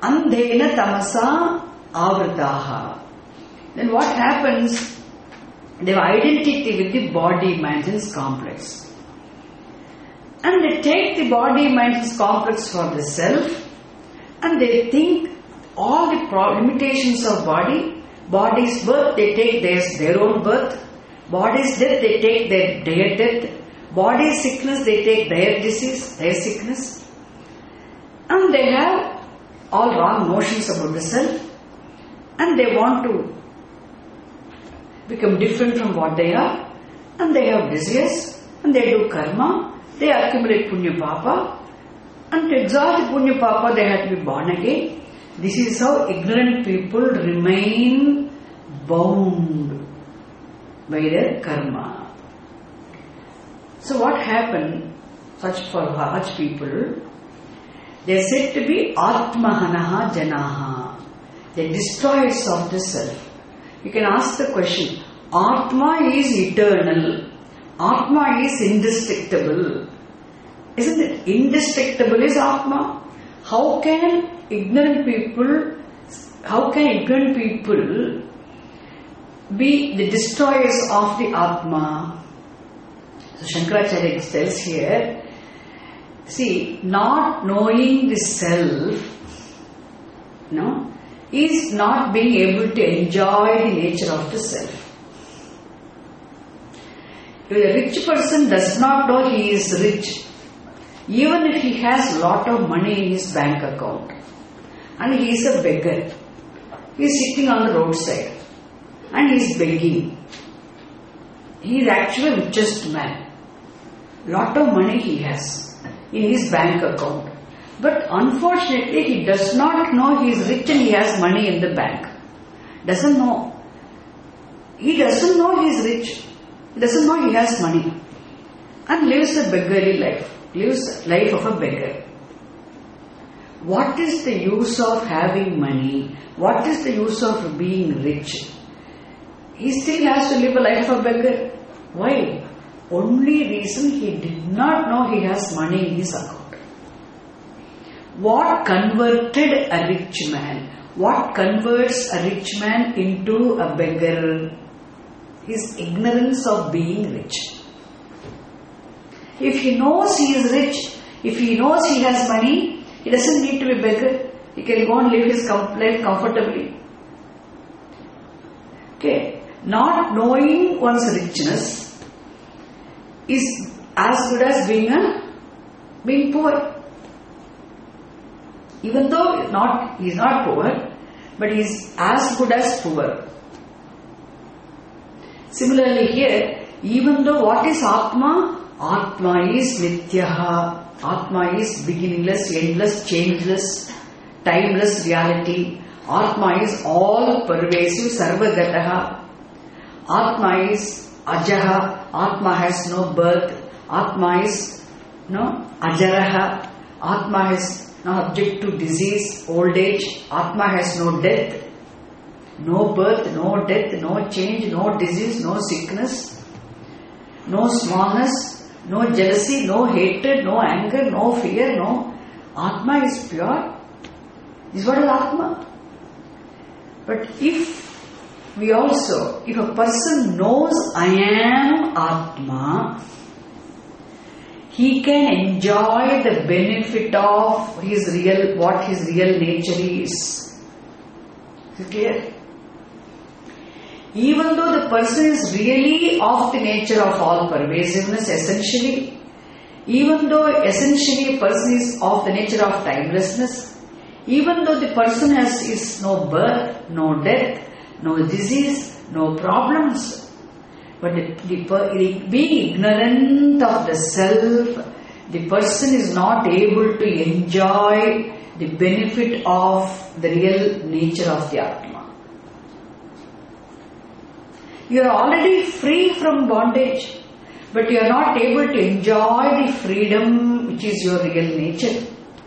andhena tamasa avritaha. Then what happens? They have identity with the body, mind and complex. And they take the body, mind and complex for the self, and they think all the pro- limitations of body, body's birth, they take their, their own birth, body's death, they take their, their death, body's sickness, they take their disease, their sickness, and they have all wrong notions about the self, and they want to become different from what they are, and they have desires, and they do karma, they accumulate punya papa, and to exalt the punya papa they have to be born again. This is how ignorant people remain bound by their karma. So what happened such for such people? They are said to be Atmahanaha Janaha. They destroyers of the self. You can ask the question, Atma is eternal. Atma is indestructible. Isn't it? Indestructible is Atma. How can ignorant people, how can ignorant people be the destroyers of the Atma? So Shankaracharya tells here, see, not knowing the self, no, is not being able to enjoy the nature of the self. If a rich person does not know he is rich, even if he has a lot of money in his bank account, and he is a beggar, he is sitting on the roadside, and he is begging. He is actually the richest man. Lot of money he has in his bank account. But unfortunately, he does not know he is rich and he has money in the bank. Doesn't know. He doesn't know he is rich. He doesn't know he has money. And lives a beggarly life. Lives life of a beggar. What is the use of having money? What is the use of being rich? He still has to live a life of a beggar. Why? Only reason he did not know he has money in his account. What converted a rich man? What converts a rich man into a beggar? His ignorance of being rich. If he knows he is rich, if he knows he has money, he doesn't need to be a beggar. He can go and live his life comfortably. Okay. Not knowing one's richness is as good as being a being poor. Even though not he is not poor, but he is as good as poor. Similarly here, even though what is Atma? Atma is Nityaha. Atma is beginningless, endless, changeless, timeless reality. Atma is all pervasive, Sarvagataha. Atma is Ajaha. Atma has no birth. Atma is no Ajaraha. Atma is not subject to disease, old age. Atma has no death. No birth, no death, no change, no disease, no sickness, no smallness, no jealousy, no hatred, no anger, no fear, no. Atma is pure. This is what is Atma. But if we also, if a person knows I am Atma, he can enjoy the benefit of his real, what his real nature is. Is it clear? Even though the person is really of the nature of all pervasiveness essentially, even though essentially a person is of the nature of timelessness, even though the person has is no birth, no death, no disease, no problems, but the, the, the, being ignorant of the self, the person is not able to enjoy the benefit of the real nature of the Atma. You are already free from bondage, but you are not able to enjoy the freedom which is your real nature.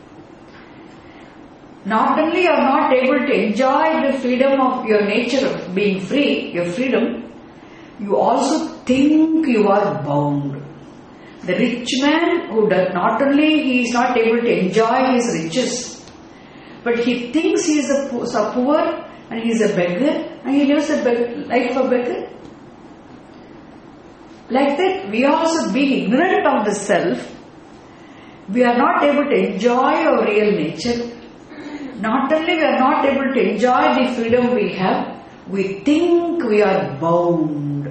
Not only you are not able to enjoy the freedom of your nature of being free, your freedom, you also think you are bound. The rich man who does not only he is not able to enjoy his riches, but he thinks he is a poor, so poor and he is a beggar and he lives a beg- life of a beggar. Like that, we are also being ignorant of the self. We are not able to enjoy our real nature. Not only we are not able to enjoy the freedom we have, we think we are bound.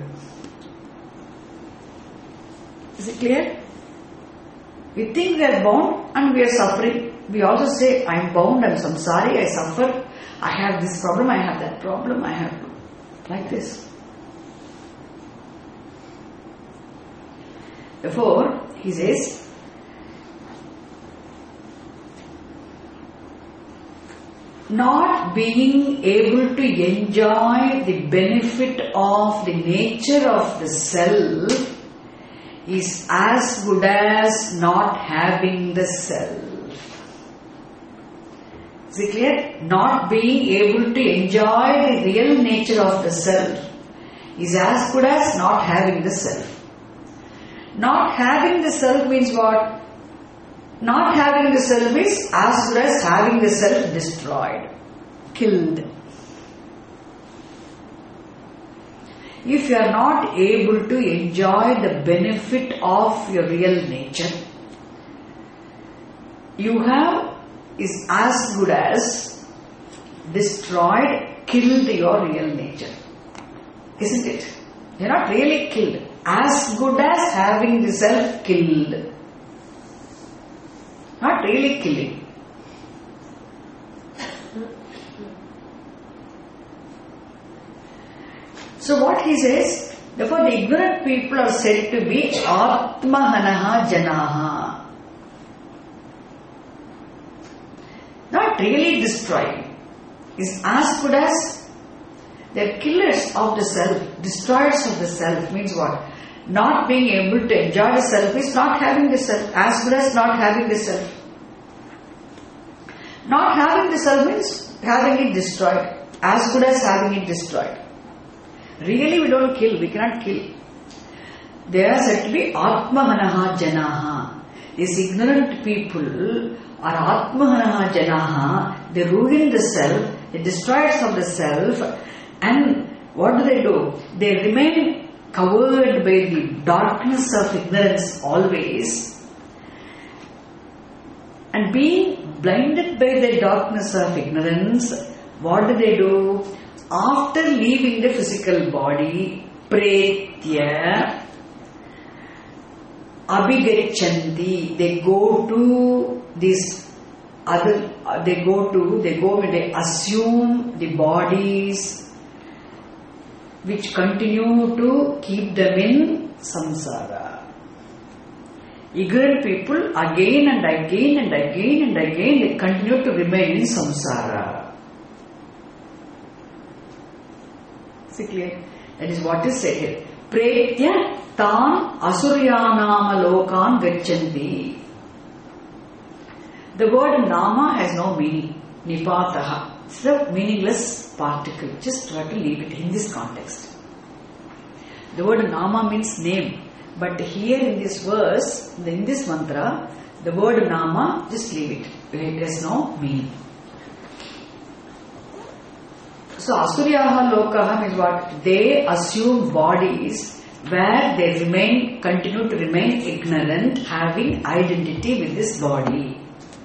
Is it clear? We think we are bound and we are suffering. We also say, I am bound, I am samsari, I suffer, I have this problem, I have that problem, I have like this. Therefore, he says, not being able to enjoy the benefit of the nature of the self is as good as not having the self. Is it clear? Not being able to enjoy the real nature of the self is as good as not having the self. Not having the self means what? Not having the self is as good as having the self destroyed, killed. If you are not able to enjoy the benefit of your real nature, you have is as good as destroyed, killed your real nature. Isn't it? You are not really killed. As good as having the self killed. Not really killing. So what he says, therefore the ignorant people are said to be Atmahanaha Janaha. Not really destroying. Is as good as they are killers of the self, destroyers of the self. Means what? Not being able to enjoy the self is not having the self, as good as not having the self. Not having the self means having it destroyed, as good as having it destroyed. Really we don't kill, we cannot kill. They are said to be Atmahanaha Janaha. These ignorant people are Atmahanaha Janaha. They ruin the self, they destroy of the self, and what do they do? They remain covered by the darkness of ignorance always, and being blinded by the darkness of ignorance, what do they do? After leaving the physical body, pretya abhigachanti, they go to this other, they go to, they go when they assume the bodies which continue to keep them in samsara. Ignorant people again and again and again and again they continue to remain in samsara. Is it clear? That is what is said here. Pretya tan asuryanama lokan gachanti. The word nama has no meaning. Nipataha. It's a meaningless particle. Just try to leave it in this context. The word nama means name. But here in this verse, in this mantra, the word nama, just leave it. It has no meaning. So Asuryaha Lokaha means what? They assume bodies where they remain, continue to remain ignorant, having identity with this body.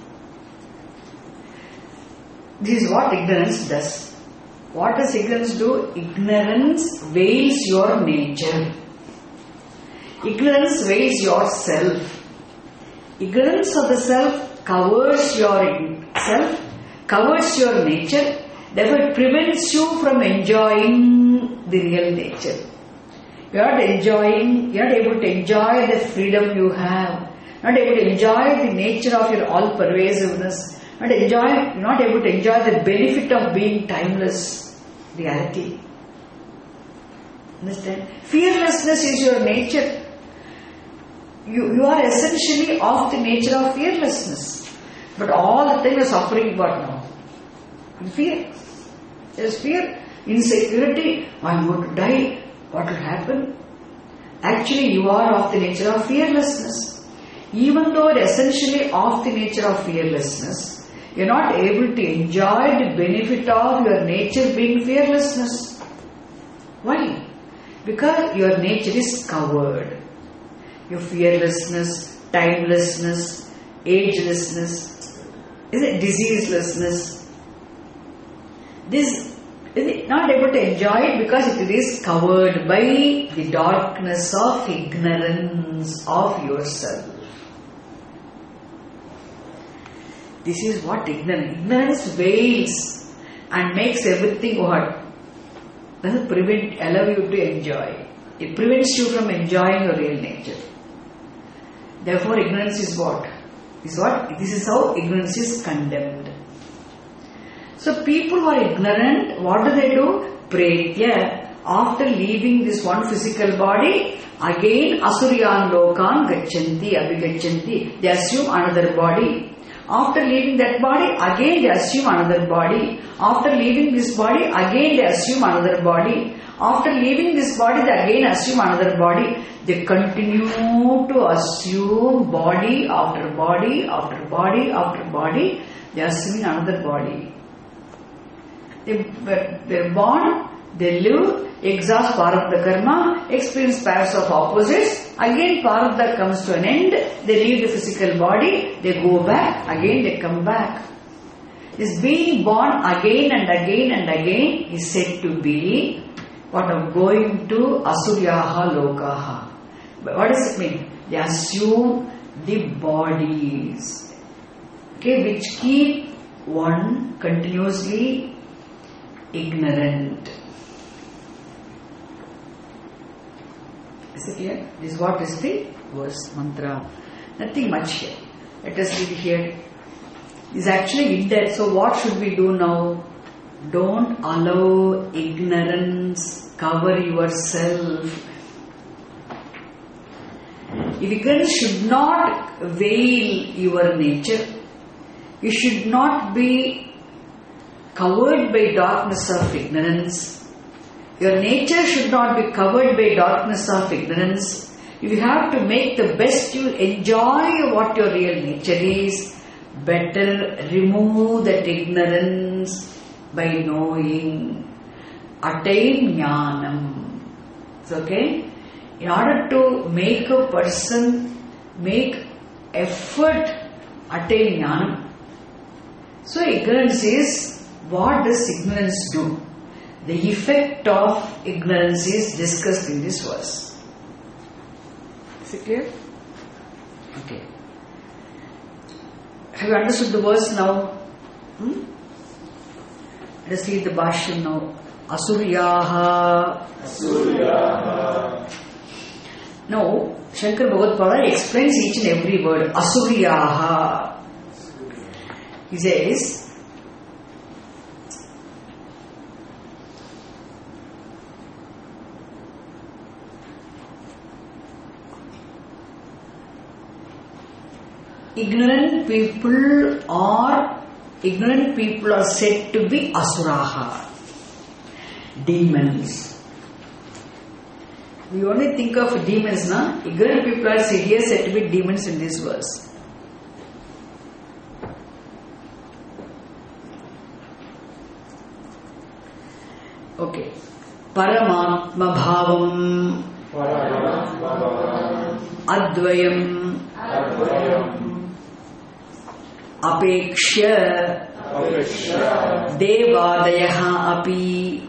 This is what ignorance does. What does ignorance do? Ignorance veils your nature. Ignorance veils yourself. Ignorance of the self covers your self, covers your nature. Therefore, it prevents you from enjoying the real nature. You are not enjoying, you are not able to enjoy the freedom you have, not able to enjoy the nature of your all-pervasiveness, not enjoy, you are not able to enjoy the benefit of being timeless reality. Understand? Fearlessness is your nature. You, you are essentially of the nature of fearlessness. But all the time you are suffering what now? Fear. There is fear, insecurity, I am going to die, what will happen? Actually you are of the nature of fearlessness. Even though essentially of the nature of fearlessness, you're not able to enjoy the benefit of your nature being fearlessness. Why? Because your nature is covered. Your fearlessness, timelessness, agelessness, is it diseaselessness? This is not able to enjoy it because it is covered by the darkness of ignorance of yourself. This is what ignorance. Ignorance veils and makes everything what? Doesn't prevent, allow you to enjoy. It prevents you from enjoying your real nature. Therefore, ignorance is what? Is what? This is how ignorance is condemned. So, people who are ignorant, what do they do? Pretya, after leaving this one physical body, again Asuryan Lokan Gachanti, Abhigachanti. They assume another body. After leaving that body, again they assume another body. After leaving this body, again they assume another body. After leaving this body, they again assume another body. They continue to assume body after body after body after body. They are assuming another body. They, they're born, they live, exhaust Prarabdha karma, experience pairs of opposites. Again Prarabdha comes to an end, they leave the physical body, they go back, again they come back. This being born again and again and again is said to be what of going to Asuryaha Lokaha. But what does it mean? They assume the bodies, okay, which keep one continuously ignorant. Is it clear? This is what is the verse, mantra. Nothing much here. Let us read here. This is actually indirect. So what should we do now? Don't allow ignorance cover yourself. Ignorance should not veil your nature. You should not be covered by darkness of ignorance. Your nature should not be covered by darkness of ignorance. If you have to make the best, you enjoy what your real nature is. Better remove that ignorance by knowing. Attain jnanam. It's okay? In order to make a person make effort, attain jnanam. So ignorance is, what does ignorance do? The effect of ignorance is discussed in this verse. Is it clear? Okay. Have you understood the verse now? Hmm? Let us read the Bhashyam now. Asuryaha. Asuryaha. Now, Shankar Bhagavad explains each and every word. Asuryaha. He says, ignorant people are ignorant people are said to be asuraha, demons. We only think of demons, na? Ignorant people are here said to be demons in this verse. Okay. Paramatma bhavam, advayam, apekshya, devadayaha api,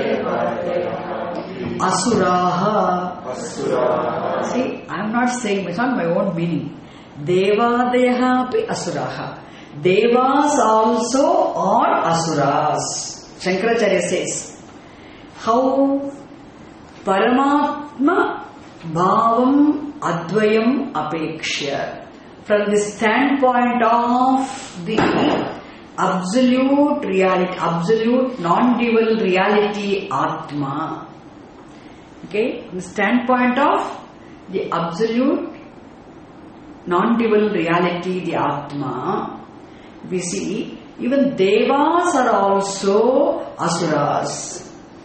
asuraha. See, I am not saying, it's not my own meaning. Devadayaha api asuraha. Devas also are asuras. Shankaracharya says, how Paramatma bhavam advayam apekshya. From the standpoint of the absolute reality, absolute non-dual reality Atma. Okay, from the standpoint of the absolute non-dual reality, the Atma, we see even Devas are also Asuras.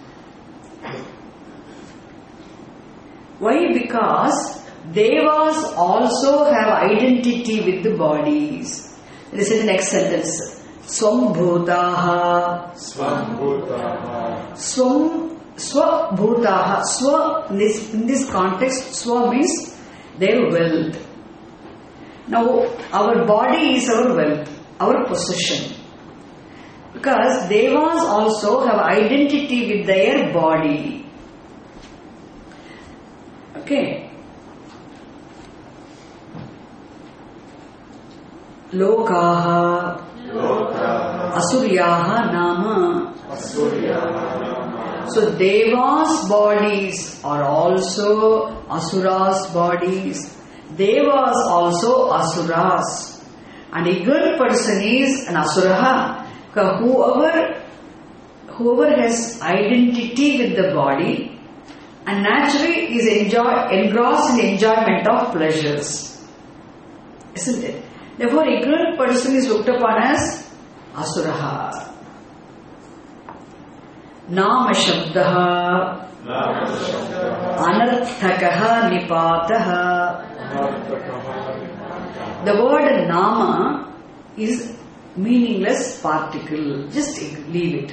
Why? Because Devas also have identity with the bodies. This is the next sentence. Swambhutaha. Swambhutaha. Swam, Swabhutaha. Swa, in this, in this context, Swa means their wealth. Now, our body is our wealth, our possession. Because Devas also have identity with their body. Okay. Lokaha. Lokaha. Asuryaha nama. Asuryaha nama. So Devas' bodies are also Asuras' bodies. Devas also Asuras. And a good person is an Asuraha. Whoever, whoever has identity with the body and naturally is enjoy, engrossed in the enjoyment of pleasures. Isn't it? Therefore, ignorant person is looked upon as Asuraha. Nama Shabdaha. Anarthakaha Nipataha. The word Nama is meaningless particle. Just leave it.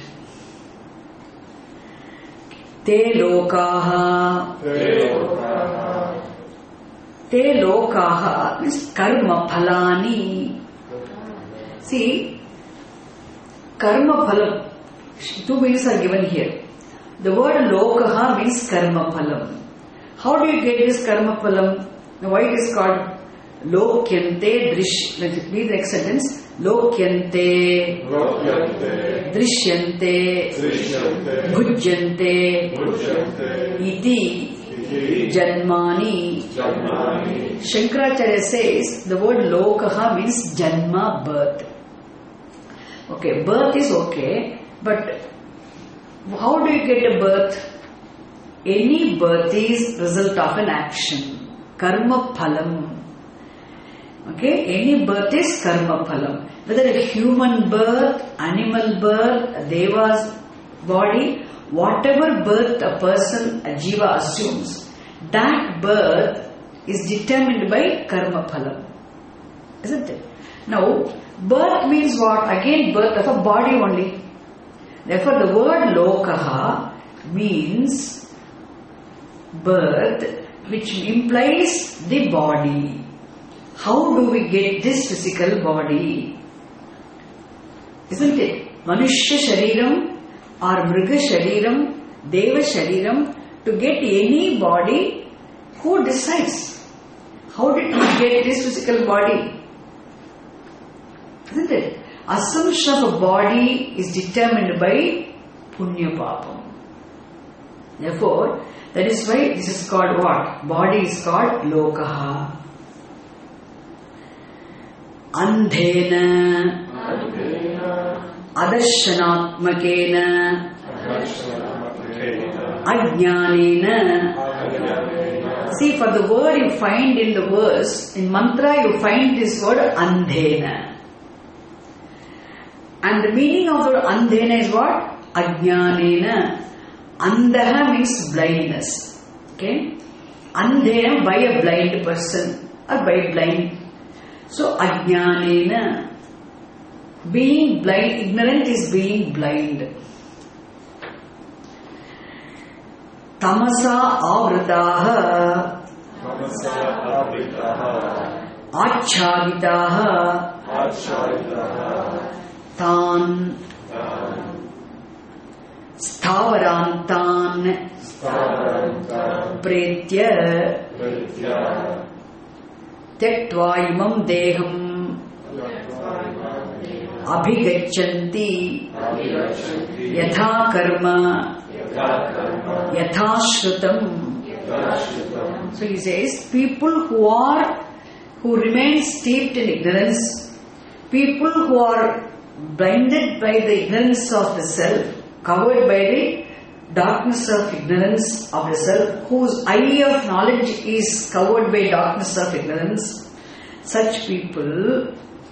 Te lokaha. Te lokaha means karma phalani. See, karma phalam. Two meanings are given here. The word lokaha means karma phalam. How do you get this karma phalam? Now, why it is called Lokyante Drish? Let's read the next sentence. Lokyante, Lokyante, Drishyante, Drishyante, Bhujyante, Bhujyante, Iti, Iti, Janmani. Janmani. Shankaracharya says the word Lokaha means Janma, birth. Okay, birth is okay, but how do you get a birth? Any birth is result of an action. Karma phalam. Okay, any birth is karma phalam. Whether a human birth, animal birth, a deva's body, whatever birth a person, a jiva assumes, that birth is determined by karma phalam. Isn't it? Now, birth means what? Again, birth of a body only. Therefore, the word lokaha means birth, which implies the body. How do we get this physical body? Isn't it? Manushya Shariram or Mriga Shariram, Deva Shariram, to get any body, who decides? How did we get this physical body? Isn't it? Assumption of a body is determined by Punya Papam. Therefore, that is why this is called what? Body is called Lokaha. Andhena, Adarshanaatmakena, Ajnanena. See, for the word you find in the verse, in mantra you find this word Andhena. And the meaning of the word Andhena is what? Ajnanena. Andaha means blindness. Okay? Andhena by a blind person or by a blind. So, Ajnanena. Being blind, ignorant is being blind. Tamasa avritaha. Tamasa avritaha. Achhavitaha. Achhavitaha. Tan. Sthavarantan. Stavarantan. Pretya. Pretya. Tyaktva imam deham. Abhigachanti. Abhigachanti. Yatha karma. Yatha karma. Yatha shrutam. Yatha shrutam. So he says, people who are, who remain steeped in ignorance, people who are blinded by the ignorance of the self, covered by the darkness of ignorance of the self, whose eye of knowledge is covered by darkness of ignorance, such people,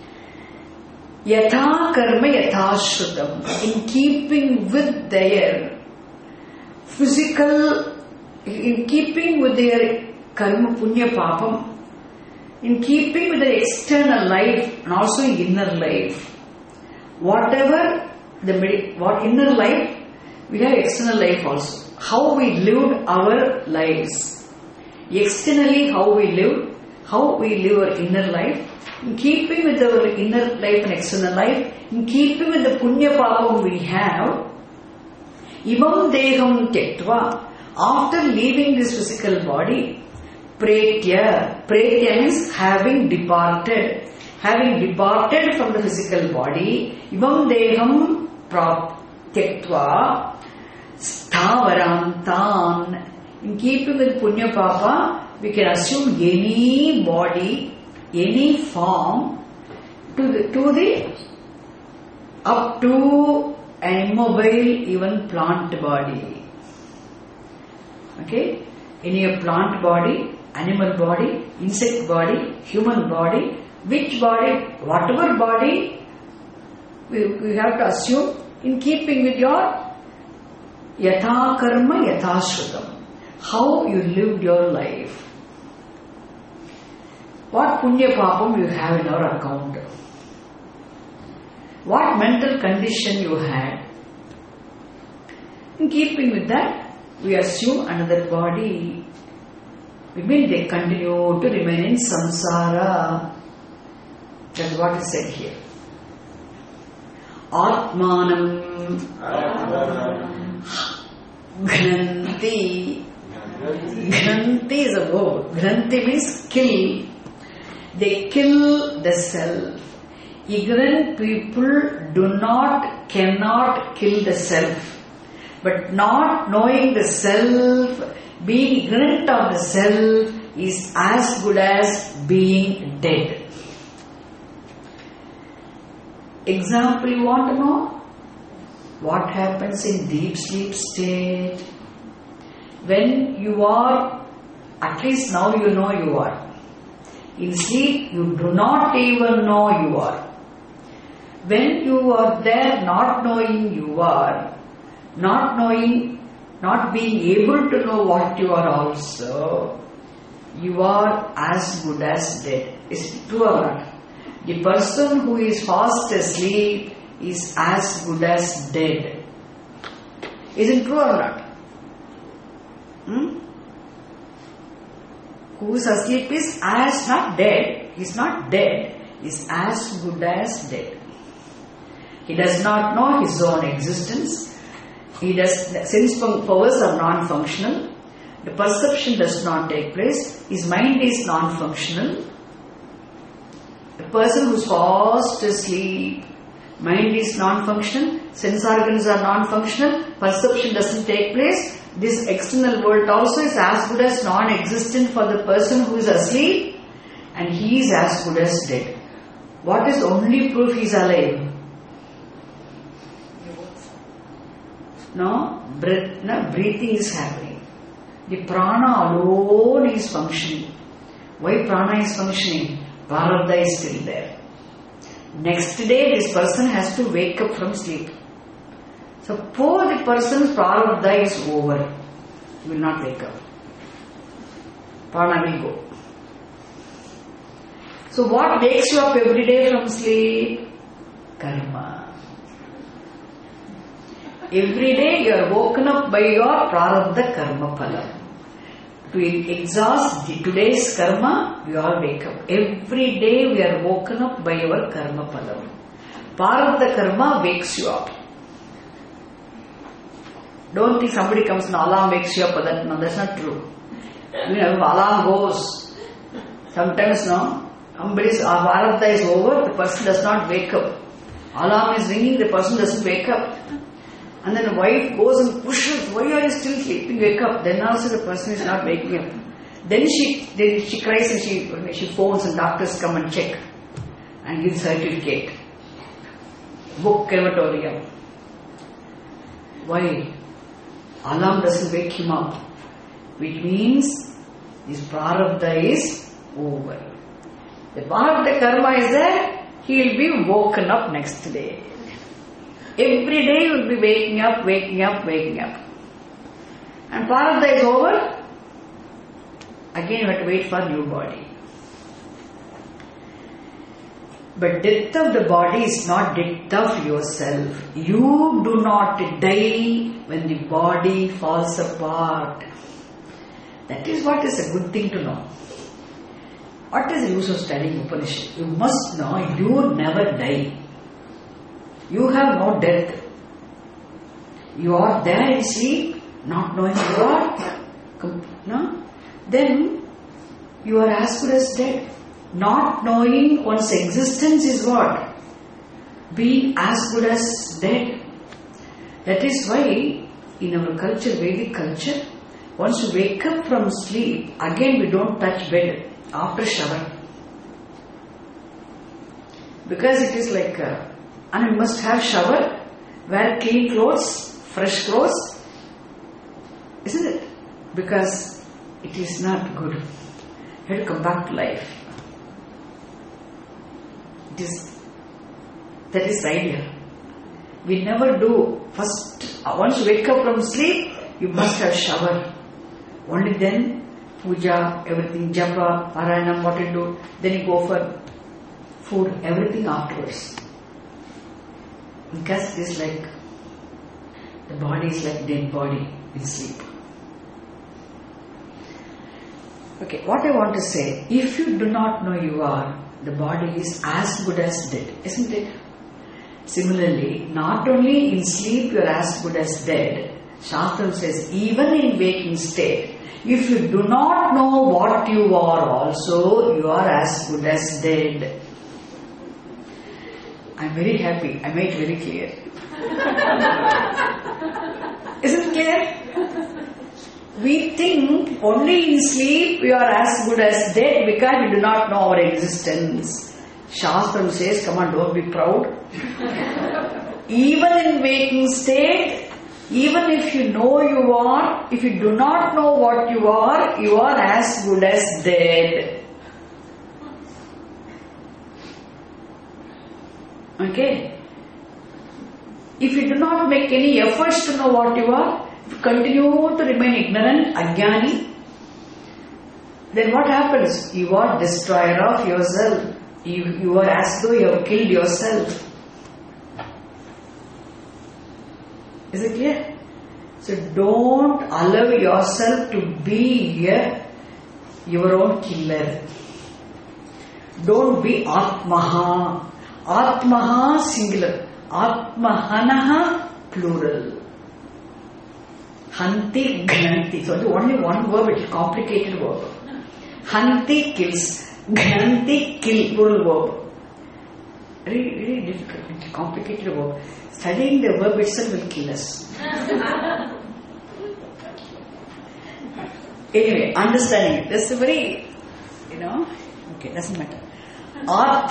yatha karma yatha shrutam, in keeping with their physical, in keeping with their karma punya papam, in keeping with their external life and also inner life, whatever the medi- what inner life, we have external life also. How we lived our lives. Externally, how we live, how we live our inner life, in keeping with our inner life and external life, in keeping with the punya papam we have, imam deham tektva, after leaving this physical body, pretya, pretya means having departed, having departed from the physical body, imam deham tektva, Sthavarantan. In keeping with Punya Papa, we can assume any body, any form, to the, to the up to an immobile, even plant body. Okay? Any a plant body, animal body, insect body, human body, which body, whatever body, we, we have to assume in keeping with your Yatha karma yatha shrutam. How you lived your life. What punya papam you have in our account. What mental condition you had. In keeping with that, we assume another body. We mean they continue to remain in samsara. That's what is said here. Atmanam. Atmanam. Granti. Granti is a verb. Granti means kill. They kill the self. Ignorant people do not, cannot kill the self. But not knowing the self, being ignorant of the self is as good as being dead. Example you want to know? What happens in deep sleep state? When you are, at least now you know you are. In sleep, you do not even know you are. When you are there not knowing you are, not knowing, not being able to know what you are also, you are as good as dead. Is it true or not? The person who is fast asleep is as good as dead. Is it true or not? Hmm? Who is asleep is as not dead, is not dead, is as good as dead. He does not know his own existence. He does, sense powers are non-functional. The perception does not take place. His mind is non-functional. The person who is fast asleep, mind is non-functional, sense organs are non-functional, perception doesn't take place. This external world also is as good as non-existent for the person who is asleep, and he is as good as dead. What is only proof he is alive? No, breath, no, breathing is happening. The prana alone is functioning. Why prana is functioning? Prarabdha is still there. Next day, this person has to wake up from sleep. Suppose the person's prarabdha is over, he will not wake up. Prana will go. So what wakes you up every day from sleep? Karma. Every day you are woken up by your prarabdha karma phala. To exhaust the today's karma, we all wake up. Every day we are woken up by our karma phala. Prarabdha karma wakes you up. Don't think somebody comes and alarm wakes you up. That, no, that's not true. You know, alarm goes. Sometimes, no, somebody's prarabdha is over, the person does not wake up. Alarm is ringing, the person doesn't wake up. And then the wife goes and pushes, why are you still sleeping? Wake up. Then also the person is not waking up. Then she then she cries and she she phones and doctors come and check and give certificate. Book crematorium. Why? Alarm doesn't wake him up. Which means his prarabdha is over. The prarabdha karma is there, he will be woken up next day. Every day you will be waking up, waking up, waking up. And prarabdha is over, again you have to wait for new body. But death of the body is not death of yourself. You do not die when the body falls apart. That is what is a good thing to know. What is the use of studying Upanishad? You must know you never die. You have no death. You are there in sleep, not knowing you are. No? Then you are as good as dead. Not knowing one's existence is what? Being as good as dead. That is why in our culture, Vedic culture, once you wake up from sleep, again we don't touch bed after shower. Because it is like, uh, and we must have shower, wear clean clothes, fresh clothes, isn't it? Because it is not good. You have to come back to life. It is, that is the idea. We never do. First, once you wake up from sleep, you must have shower. Only then, puja, everything, japa, paranam, what you do. Then you go for food, everything afterwards. Because it is like, the body is like dead body in sleep. Okay, what I want to say, if you do not know you are, the body is as good as dead, isn't it? Similarly, not only in sleep you are as good as dead, Shastram says even in waking state, if you do not know what you are also, you are as good as dead. I am very happy, I made it very clear. Isn't it clear? We think only in sleep we are as good as dead because we do not know our existence. Shastram says, come on, don't be proud. Even in waking state, even if you know you are, if you do not know what you are, you are as good as dead. Okay? If you do not make any efforts to know what you are, if you continue to remain ignorant, ajnani, then what happens? You are destroyer of yourself. You, you are as though you have killed yourself. Is it clear? So don't allow yourself to be a, your own killer. Don't be Atmaha. Atmaha singular. Atmahanaha plural. Hanti Ghanti. So only one verb, it's a complicated verb. Hanti kills. Ghanti kill, plural verb. Really, really difficult, it's a complicated verb. Studying the verb itself will kill us. Anyway, understanding it. That's a very, you know, okay, doesn't matter. Art,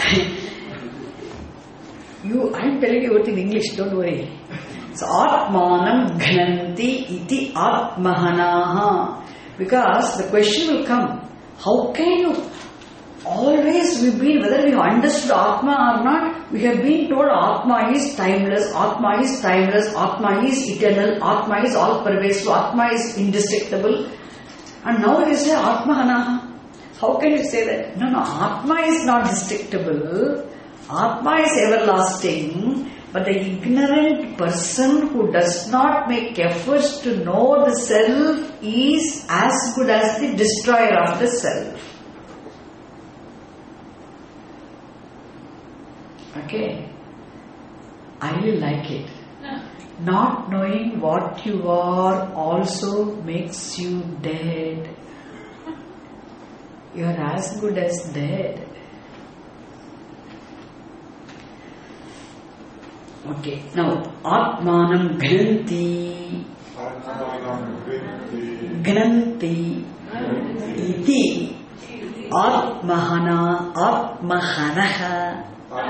you, I'm telling you everything in English, don't worry. So, Atmanam Ghananti iti Atmahanaha. Because the question will come, how can you always we've been, whether we have understood Atma or not, we have been told Atma is timeless, Atma is timeless, Atma is eternal, Atma is all pervasive, Atma is indestructible. And now you say Atmahanaha. How can you say that? No, no, Atma is not destructible, Atma is everlasting, but the ignorant person who does not make efforts to know the self is as good as the destroyer of the self. Okay, I will like it. Not knowing what you are also makes you dead. You are as good as dead. Okay, now Atmanam Ghananti Ghananti Iti Atmahana Atmahanaha.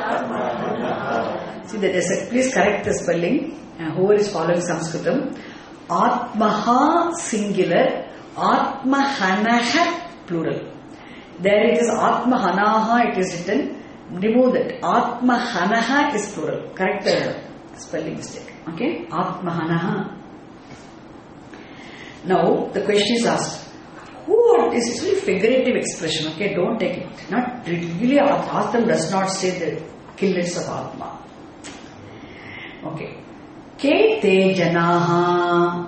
See that is a, please correct the spelling. Uh, whoever is following Sanskritam, Atmaha singular, Atmahanaha plural. There it is Atmahanaha, it is written. Remove that. Atmahanaha is plural. Correct the spelling mistake. Okay? Atmahanaha. Now the question is asked, who are it's really figurative expression, okay? Don't take it. Not really, Atma does not say the killers of Atma. Okay. Ke te janaha.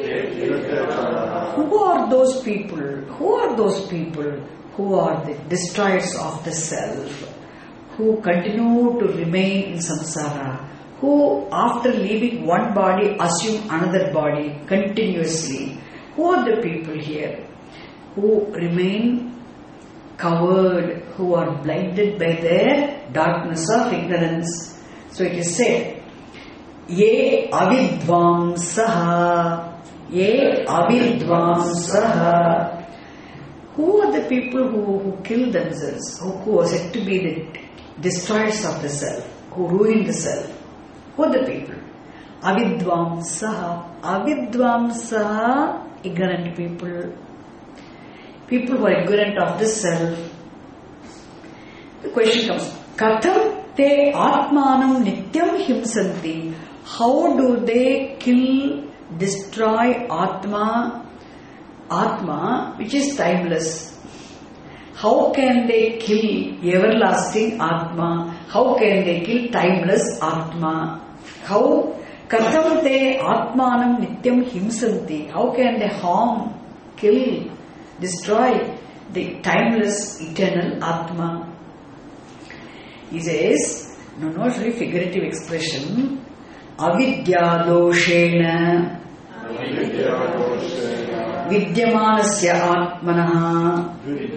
Who are those people? Who are those people who are the destroyers of the self, who continue to remain in samsara, who after leaving one body assume another body continuously? Who are the people here who remain covered, who are blinded by their darkness of ignorance? So it is said, Ye avidvamsaha. Ye avidvamsaha. Who are the people who, who kill themselves, who, who are said to be the destroyers of the self, who ruin the self? Who are the people? Avidvamsaha. Avidvamsaha, ignorant people. People who are ignorant of the self. The question comes, Katham te atmanam nityam himsanti. How do they kill, destroy Atma, Atma which is timeless? How can they kill everlasting Atma? How can they kill timeless Atma? How? Katham te atmanam nityam himsanti. How can they harm, kill, destroy the timeless, eternal Atma? He says, no, not really figurative expression. Avidya doshena vidyamanasya atmanaha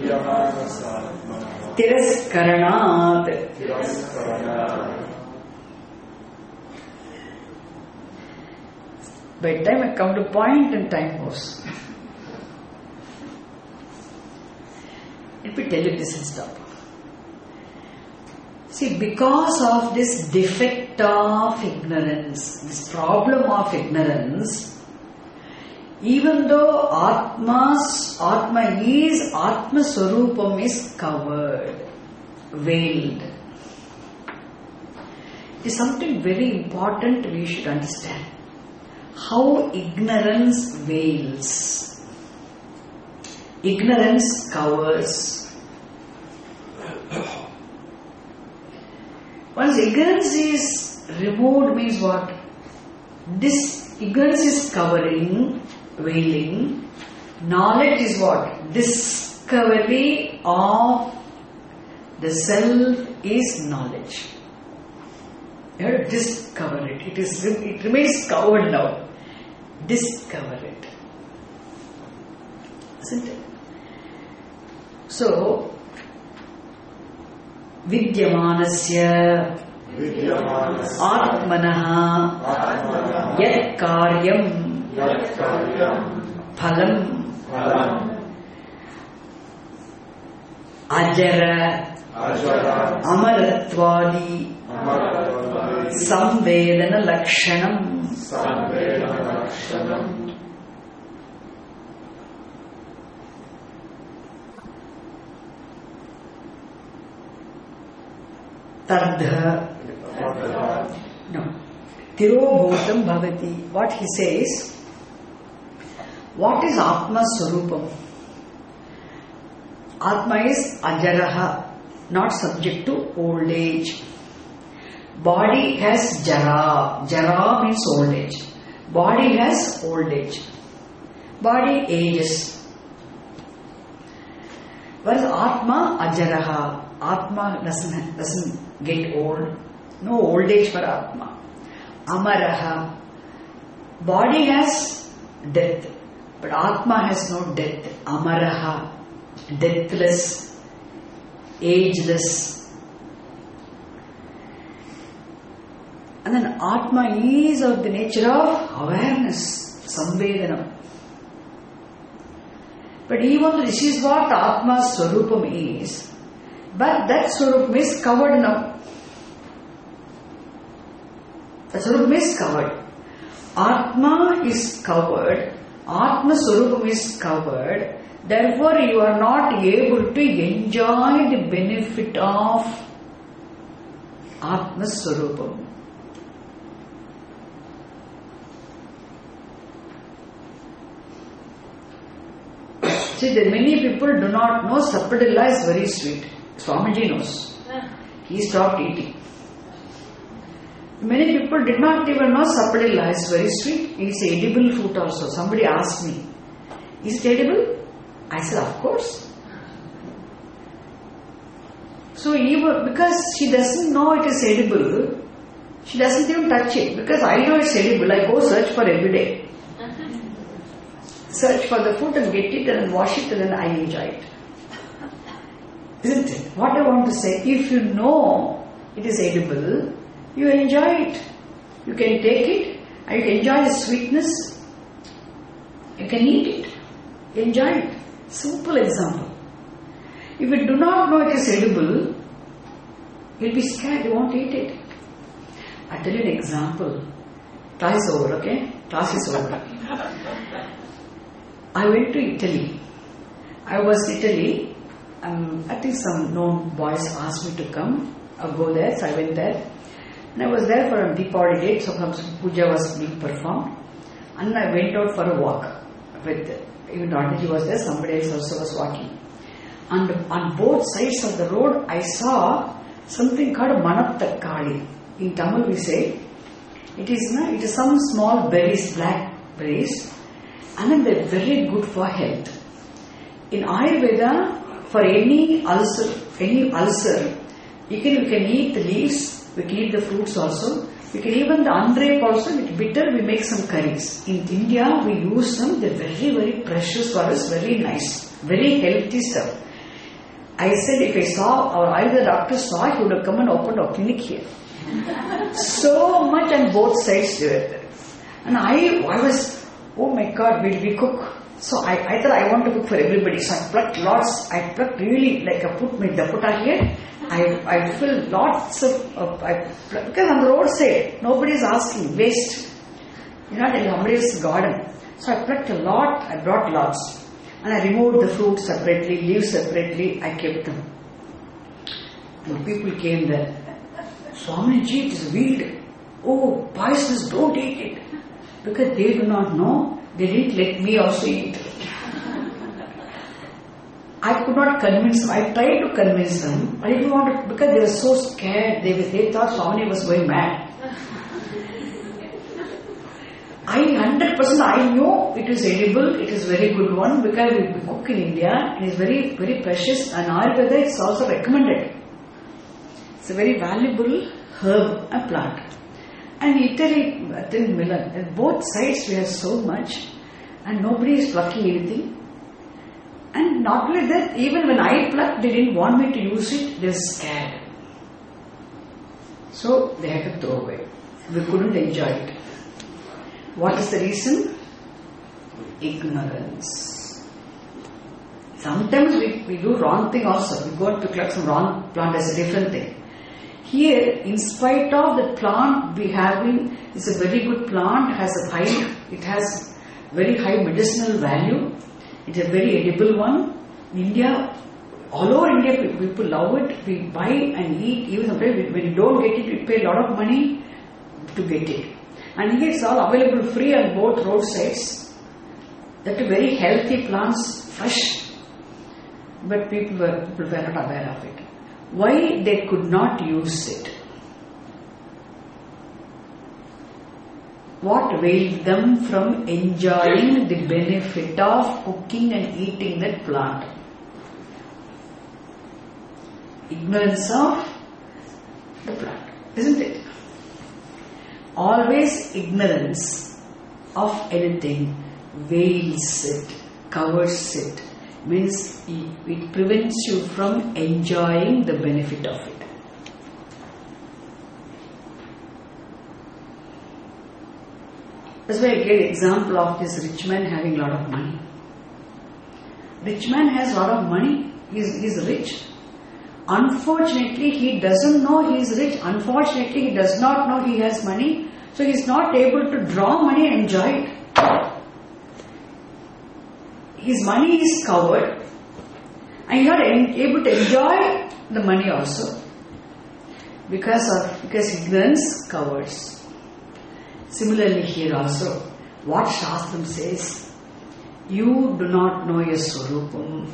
tiraskaranaat. By the time I come to point and time goes. Let me tell you this and stop. See, because of this defect of ignorance, this problem of ignorance, even though Atma's, Atma is, Atma Swarupam is covered, veiled. It is something very important we should understand. How ignorance veils. Ignorance covers. Once ignorance is removed means what? This ignorance is covering, veiling. Knowledge is what? Discovery of the self is knowledge. You have to discover it. It is. It remains covered now. Discover it. Isn't it? So, Vidyamanasya Atmanaha Yat Karyam Phalam Ajara Amaratvadi Samvedana Lakshanam. Tardha. No. Tirobhutam bhavati. What he says, what is Atma Swarupam? Atma is Ajaraha, not subject to old age. Body has Jara. Jara means old age. Body has old age. Body ages. Whereas Atma Ajaraha. Atma doesn't, doesn't get old. No old age for Atma. Amaraha. Body has death, but Atma has no death. Amaraha. Deathless, ageless. And then Atma is of the nature of awareness, samvedana. But even though this is what Atma's Swarupam is, but that Swarupam is covered now. That Swarupam is covered. Atma is covered. Atma Swarupam is covered. Therefore, you are not able to enjoy the benefit of Atma Swarupam. See, there many people do not know Sappadilla is very sweet. Swamiji knows. He stopped eating. Many people did not even know Sappadilla is very sweet. It is edible fruit also. Somebody asked me, is it edible? I said, of course. So even because she doesn't know it is edible, she doesn't even touch it. Because I know it's edible, I go search for every day. Search for the fruit and get it and wash it and then I enjoy it. Isn't it? What I want to say, if you know it is edible, you enjoy it. You can take it and you can enjoy the sweetness. You can eat it. Enjoy it. Simple example. If you do not know it is edible, you'll be scared, you won't eat it. I'll tell you an example. Class is over, okay? Class is over. I went to Italy. I was in Italy. Um, I think some known boys asked me to come. I'll go there, so I went there. And I was there for a Deepavali date, so some puja was being performed. And I went out for a walk with, even Radhaji was there, somebody else also was walking. And on both sides of the road, I saw something called Manattakkali. In Tamil we say, it is, it is some small berries, black berries, and then they are very good for health. In Ayurveda, for any ulcer, any ulcer, you can, you can eat the leaves, we can eat the fruits also, we can even the unripe also, with bitter we make some curries. In India we use them, they are very very precious for us, very nice, very healthy stuff. I said if I saw, or either the doctor saw, he would have come and opened a clinic here. So much on both sides they were there. And I, I was, oh my God, will we cook? So I, I thought I want to cook for everybody. So I plucked lots, I plucked really, like I put my daputa here, I, I filled lots of, of I plucked, because on the roadside, nobody is asking, waste. You're not in somebody else's garden. So I plucked a lot, I brought lots. And I removed the fruit separately, leaves separately, I kept them. And people came there. Swamiji, it is weed. Oh, poisonous, don't eat it. Because they do not know, they didn't let me also eat. I could not convince them. I tried to convince them. I didn't want to, because they were so scared. They, they thought Swamiji was going mad. I one hundred percent I knew it is edible, it is very good one because we cook in India, it is very very precious and Ayurveda is also recommended. It's a very valuable herb and plant. And Italy, I think Milan, both sides we have so much and nobody is plucking anything. And not only that, even when I plucked, they didn't want me to use it, they were scared. So they had to throw away. We couldn't enjoy it. What is the reason? Ignorance. Sometimes we, we do wrong thing also. We go to collect some wrong plant as a different thing. Here, in spite of the plant we having, it's a very good plant, has a high, it has very high medicinal value. It's a very edible one. In India, all over India, people love it. We buy and eat. Even sometimes when you don't get it, we pay a lot of money to get it. And here it's all available free on both roadsides. That are very healthy plants, fresh. But people were, people were not aware of it. Why they could not use it? What veiled them from enjoying the benefit of cooking and eating that plant? Ignorance of the plant, isn't it? Always ignorance of anything veils it, covers it, means it prevents you from enjoying the benefit of it. That's why I gave an example of this rich man having a lot of money. Rich man has a lot of money, he is, he is rich. Unfortunately, he doesn't know he is rich. Unfortunately, he does not know he has money. So he is not able to draw money and enjoy it. His money is covered and he is not able to enjoy the money also. Because of because ignorance covers. Similarly here also, what Shastram says, you do not know your Swarupam.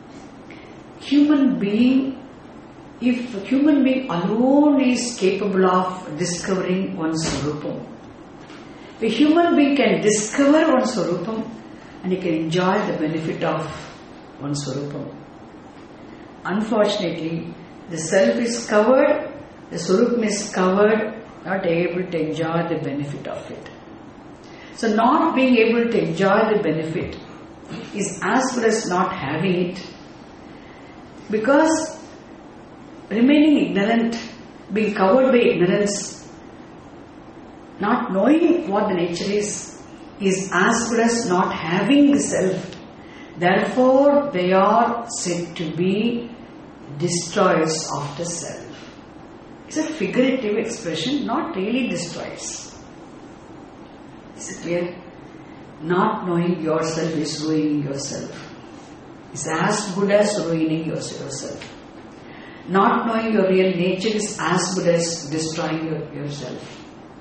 Human being, if a human being alone is capable of discovering one's Swarupam, if a human being can discover one's Swarupam and he can enjoy the benefit of one's Swarupam. Unfortunately, the self is covered, the Swarupam is covered, not able to enjoy the benefit of it. So not being able to enjoy the benefit is as good as not having it, because remaining ignorant, being covered by ignorance, not knowing what the nature is, is as good as not having the self. Therefore, they are said to be destroyers of the self. It's a figurative expression, not really destroyers. Is it clear? Not knowing yourself is ruining yourself. It's as good as ruining yourself. Not knowing your real nature is as good as destroying your, yourself.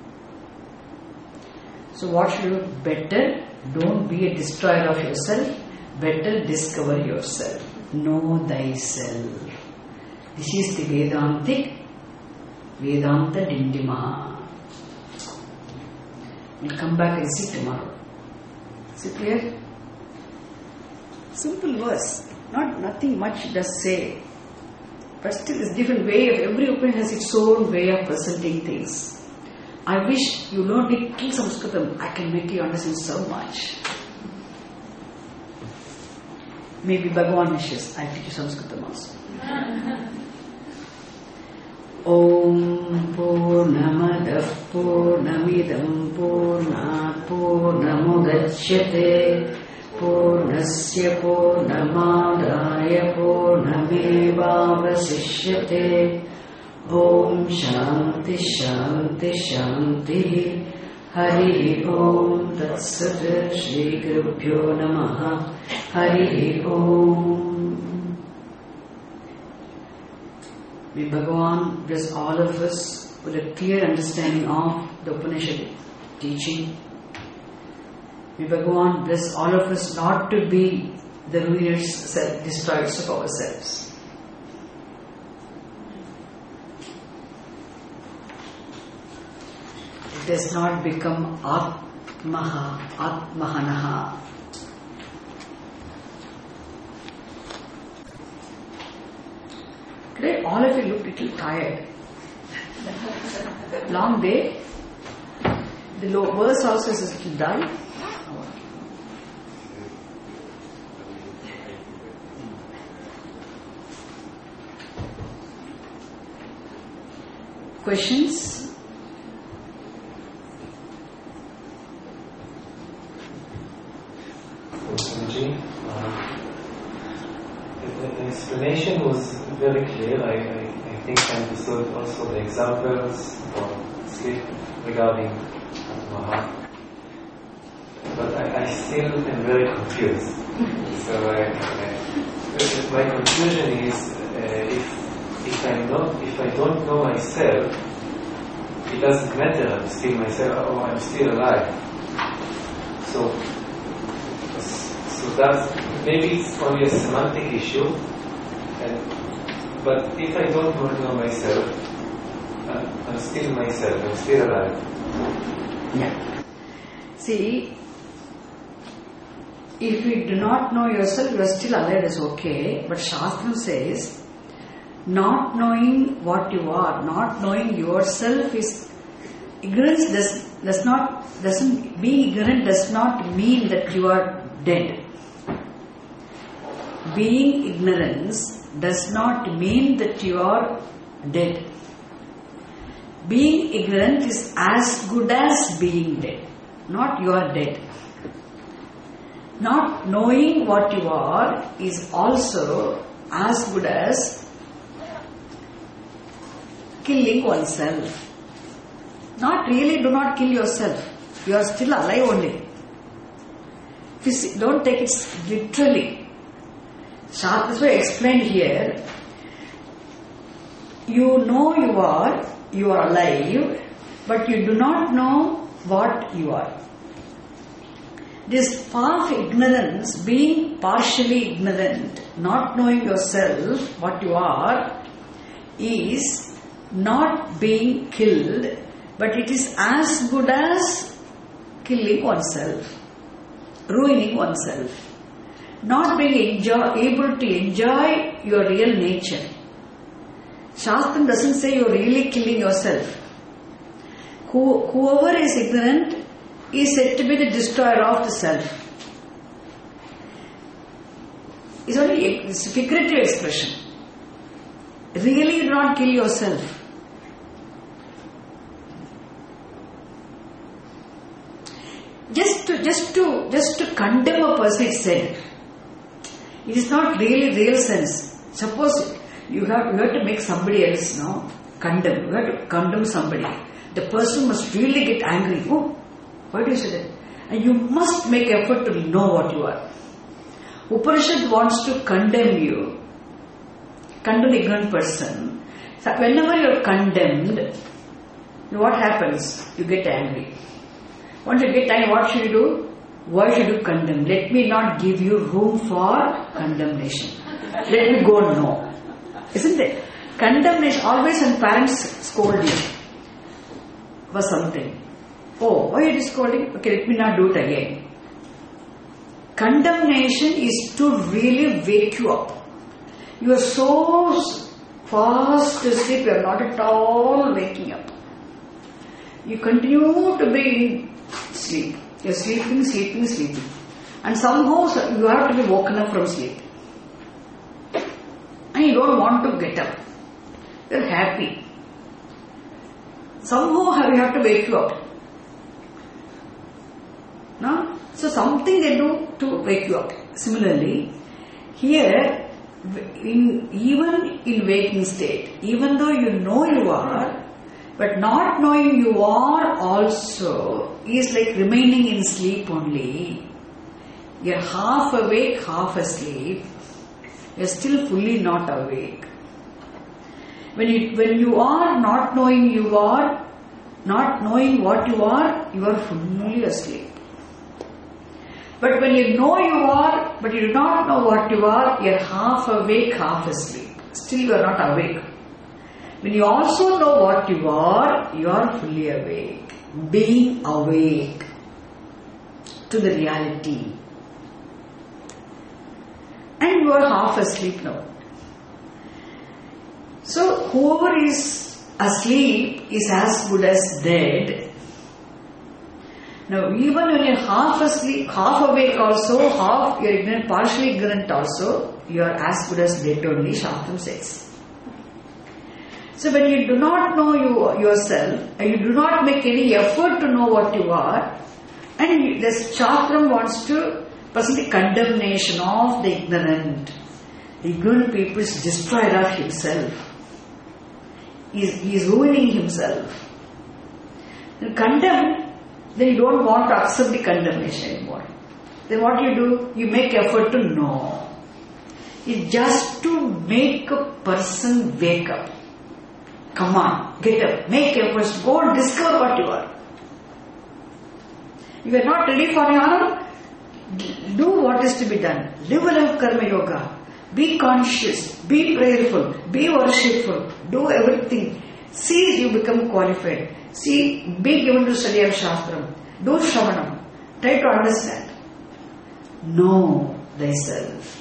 So what should you do? Better don't be a destroyer of yourself. Better discover yourself. Know thyself. This is the Vedantic Vedanta Dindimaha. We'll come back and see tomorrow. Is it clear? Simple verse. Not nothing much does say. But still it's different way of, every opinion has its own way of presenting things. I wish you learned little Sanskritam. I can make you understand so much. Maybe Bhagavan wishes I teach you Sanskritam also. Om Purnamadah Purnamidam Purnat Purnamudachyate Purnasya Purnamadaya Purnamevavasishyate. Om Shanti Shanti Shanti. Hari Om Tat Sat. Shri Gurubhyo Namaha. Hari Om. May Bhagavan bless all of us with a clear understanding of the Upanishad teaching. May Bhagavan bless all of us not to be the ruiners, self-destroyers of ourselves. It does not become Atmaha, Atmahanaha. Today all of you look a little tired. Long day. The low verse also is a little dull. Questions? The explanation was very clear. I, I, I think I understood also the examples for sleep regarding Atmaha. But I, I still am very confused. So I, I, my confusion is uh, if if I'm not if I don't know myself, it doesn't matter. I'm still myself. Oh, I'm still alive. So so that's maybe it's only a semantic issue. And, but if I don't know myself, uh, I'm still myself. I'm still alive. Yeah. See, if you do not know yourself, you are still alive, is okay. But Shastra says, not knowing what you are, not knowing yourself is ignorance. Does does not doesn't being ignorant does not mean that you are dead. Being ignorance does not mean that you are dead. Being ignorant is as good as being dead, not you are dead. Not knowing what you are is also as good as killing oneself. Not really, do not kill yourself. You are still alive only. Don't take it literally. That's why I explained here. You know you are, you are alive, but you do not know what you are. This path of ignorance, being partially ignorant, not knowing yourself, what you are, is not being killed, but it is as good as killing oneself, ruining oneself, not being enjoy, able to enjoy your real nature. Shastra doesn't say you're really killing yourself. Who, whoever is ignorant is said to be the destroyer of the self. It's only a, it's a figurative expression. Really do not kill yourself. Just to just to just to condemn a person, it's said. It is not really real sense. Suppose you have you have to make somebody else now condemn. You have to condemn somebody. The person must really get angry. Oh, why do you say that? And you must make effort to know what you are. Upanishad wants to condemn you, condemn the ignorant person. So whenever you are condemned, what happens? You get angry. Once you get angry, what should you do? Why should you condemn? Let me not give you room for condemnation. Let me go no. Isn't it? Condemnation, always when parents scold you for something. Oh, why are you scolding? Okay, let me not do it again. Condemnation is to really wake you up. You are so fast asleep, you are not at all waking up. You continue to be in sleep. You are sleeping, sleeping, sleeping. And somehow you have to be woken up from sleep. And you don't want to get up. You are happy. Somehow you have to wake you up. No? So something they do to wake you up. Similarly, here, in, even in waking state, even though you know you are, but not knowing you are also is like remaining in sleep only. You are half awake, half asleep. You are still fully not awake. When you, when you are not knowing you are, not knowing what you are, you are fully asleep. But when you know you are, but you do not know what you are, you are half awake, half asleep. Still you are not awake. When you also know what you are, you are fully awake. Being awake to the reality. And you are half asleep now. So whoever is asleep is as good as dead. Now even when you are half asleep, half awake also, half you are ignorant, partially ignorant also, you are as good as dead only, Shastra says. So when you do not know you yourself, and you do not make any effort to know what you are, and the Shastra wants to present the condemnation of the ignorant. The ignorant people is destroyer of himself. He is, he is ruining himself. Then condemn, then you don't want to accept the condemnation anymore. Then what you do? You make effort to know. It's just to make a person wake up. Come on, get up, make efforts, go and discover what you are. If you are not ready for jnana, do what is to be done. Live a life karma yoga. Be conscious, be prayerful, be worshipful, do everything. See you become qualified. See, be given to study of Shastram. Do Shravanam. Try to understand. Know thyself.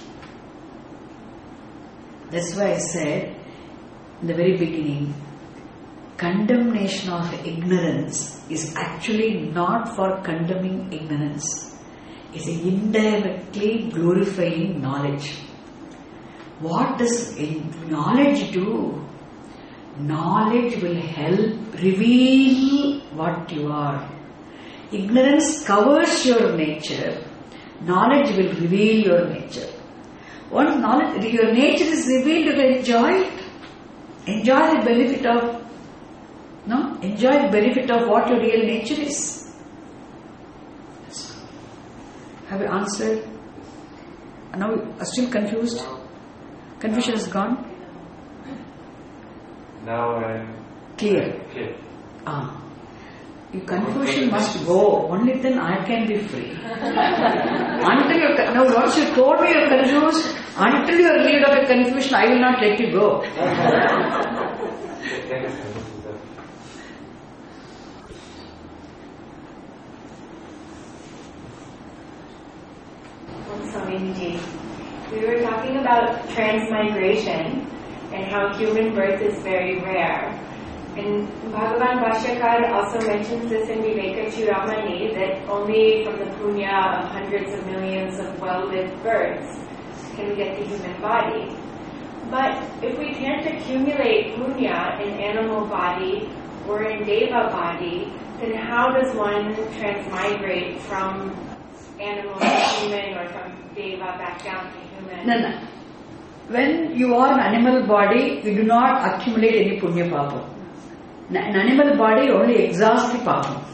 That's why I said in the very beginning, condemnation of ignorance is actually not for condemning ignorance. It's indirectly glorifying knowledge. What does knowledge do? Knowledge will help reveal what you are. Ignorance covers your nature. Knowledge will reveal your nature. Once knowledge, your nature is revealed, you will enjoy it. Enjoy the benefit of, no? Enjoy the benefit of what your real nature is. Have you answered? Now you are still confused? Confusion is gone? Now I'm Clear. clear. Ah. your confusion must go. Only then I can be free. Until you now, once you told me you're confused, until you're relieved of your confusion, I will not let you go. Swamiji, we were talking about transmigration and how human birth is very rare. And Bhagavan Bhashyakar also mentions this in Viveka Chudamani, that only from the punya of hundreds of millions of well-lived births can we get the human body. But if we can't accumulate punya in animal body or in deva body, then how does one transmigrate from animal to human or from deva back down to human? No, no. When you are an animal body, you do not accumulate any punya papa. An animal body only exhausts the papa.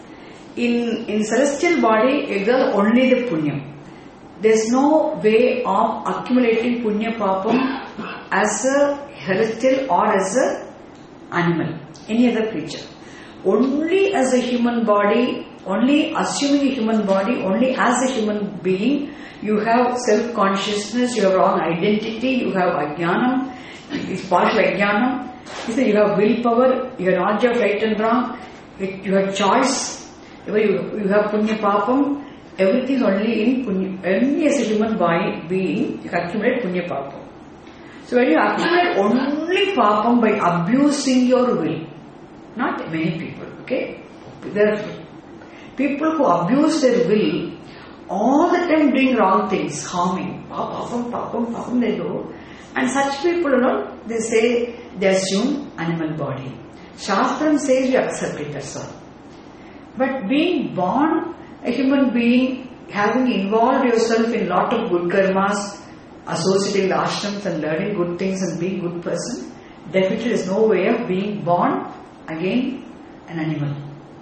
In in celestial body, exhausts only the punya. There is no way of accumulating punya papam as a celestial or as a animal, any other creature. Only as a human body, only assuming a human body, only as a human being, you have self-consciousness, you have wrong identity, you have ajnanam, it's partial ajnanam. You have willpower, you have knowledge of right and wrong, you have choice, you have punya papam, everything is only in punya. Only as a human body being, you accumulate punya papam. So when you accumulate only papam by abusing your will, not many people, okay? There are people who abuse their will, all the time doing wrong things, harming, papam, papam, papam they do. And such people, you know, they say, they assume animal body. Shastram says you accept it, that's all. But being born a human being, having involved yourself in lot of good karmas, associating with ashrams and learning good things and being a good person, definitely there is no way of being born again an animal.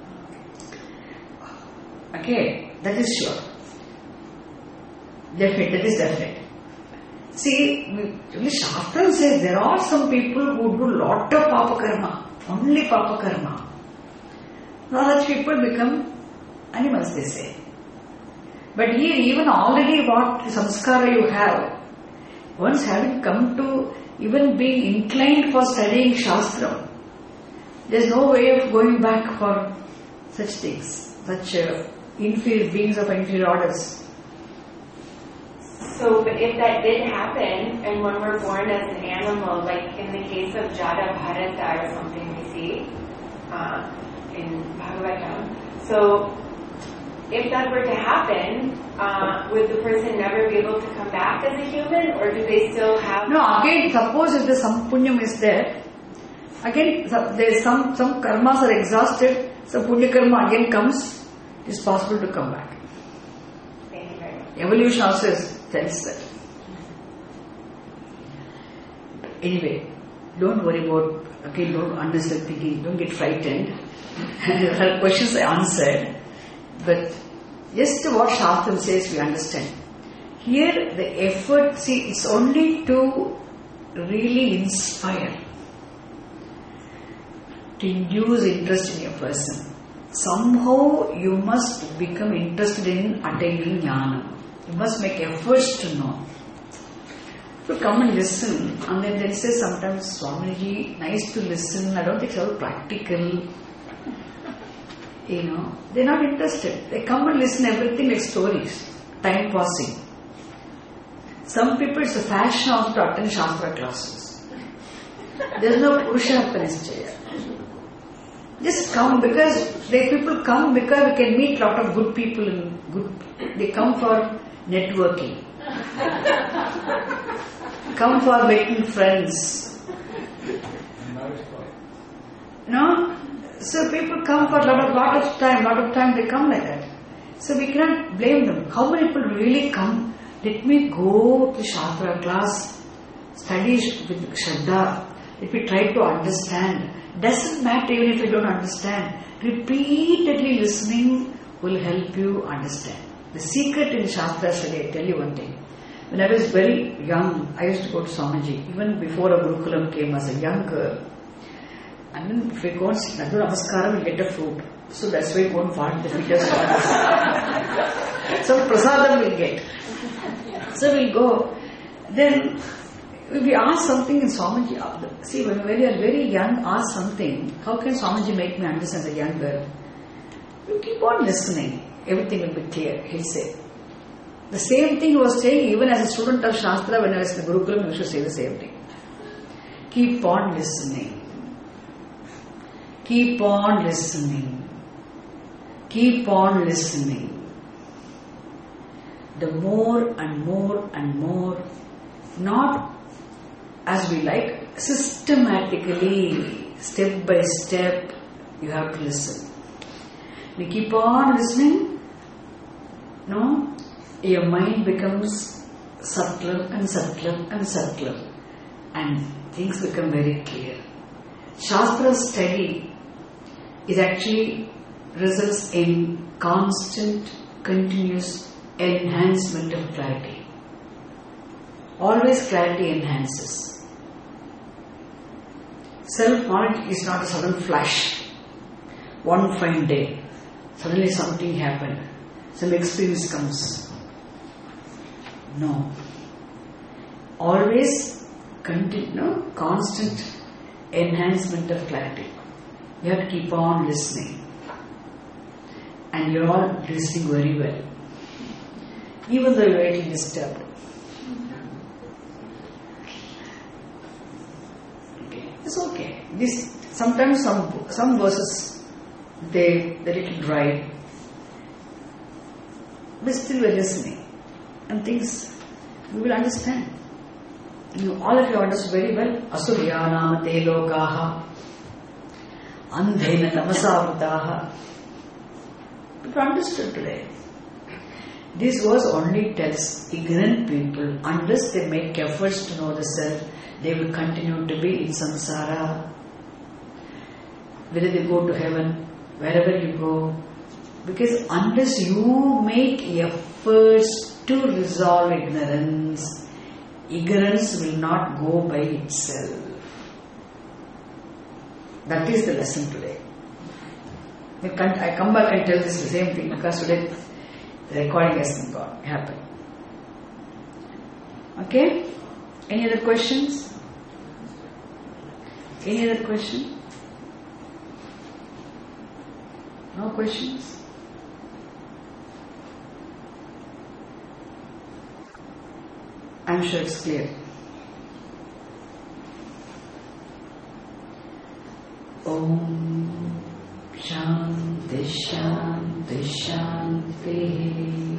Okay, that is sure. Definite, that is definite. See, only Shastram says there are some people who do lot of papa karma, only papa karma. Now such people become animals, they say. But here, even already what samskara you have, once having come to even being inclined for studying Shastram, there is no way of going back for such things, such uh, inferior beings of inferior orders. So, but if that did happen, and when we're born as an animal, like in the case of Jada Bharata or something we see uh, in Bhagavatam, so if that were to happen, uh, would the person never be able to come back as a human, or do they still have... No, again, suppose if the some punyam is there, again, there is some, some karmas are exhausted, so punya karma again comes, it is possible to come back. Thank you very much. Evolution also is tells that. Anyway, don't worry about, okay, don't understand thinking, don't get frightened. Her questions I answered, but just what Shastram says we understand. Here the effort, see, it's only to really inspire, to induce interest in a person. Somehow you must become interested in attaining jnana. You must make efforts to know. To come and listen, and then they say sometimes, Swamiji, nice to listen, I don't think it's all practical. You know, they're not interested. They come and listen everything like stories, time passing. Some people, it's a fashion also to attend Shastra classes. There's no Purushartha Nischaya. Just come because they people come because we can meet lot of good people and good. They come for networking. Come for making friends. You know? So people come for a lot of, lot of time, lot of time they come like that. So we cannot blame them. How many people really come? Let me go to Shastra class, study with Shraddha. Let me try to understand. Doesn't matter even if you don't understand. Repeatedly listening will help you understand. The secret in Shastra study, I tell you one thing. When I was very young, I used to go to Swamiji. Even before a Gurukulam came as a young girl. And then if we go and sit, Nadu Namaskaram, we get a fruit. So that's why it won't fall in the fetus. So prasadam we'll get. So we'll go. Then we ask something in Swamiji. See, when we are very young, ask something. How can Swamiji make me understand the young girl? You keep on listening. Everything will be clear, he'll say. The same thing he was saying even as a student of Shastra when I was in the Gurukulam, we should say the same thing. Keep on listening. Keep on listening. Keep on listening. The more and more and more, not as we like, systematically, step by step, you have to listen. We keep on listening, no, your mind becomes subtler and subtler and subtler, and things become very clear. Shastra study is actually results in constant, continuous enhancement of clarity. Always clarity enhances. Self-knowledge is not a sudden flash. One fine day, suddenly something happened. Some experience comes. No. Always continue, no, constant enhancement of clarity. You have to keep on listening. And you're all listening very well. Even though you're getting disturbed. Okay. It's okay. This sometimes some some verses they they're a little dry. But still we're listening. And things we will understand. You all of you understood very well. Asuryanam te lokaha andhena tamasavutaha. You've understood today. This verse only tells ignorant people, unless they make efforts to know the self, they will continue to be in samsara. Whether they go to heaven, wherever you go. Because unless you make efforts to resolve ignorance, ignorance will not go by itself. That is the lesson today. I come back and tell this the same thing because today the recording has been gone, happened. Okay? Any other questions? Any other question? No questions? I'm sure it's clear. Om Shanti Shanti Shanti.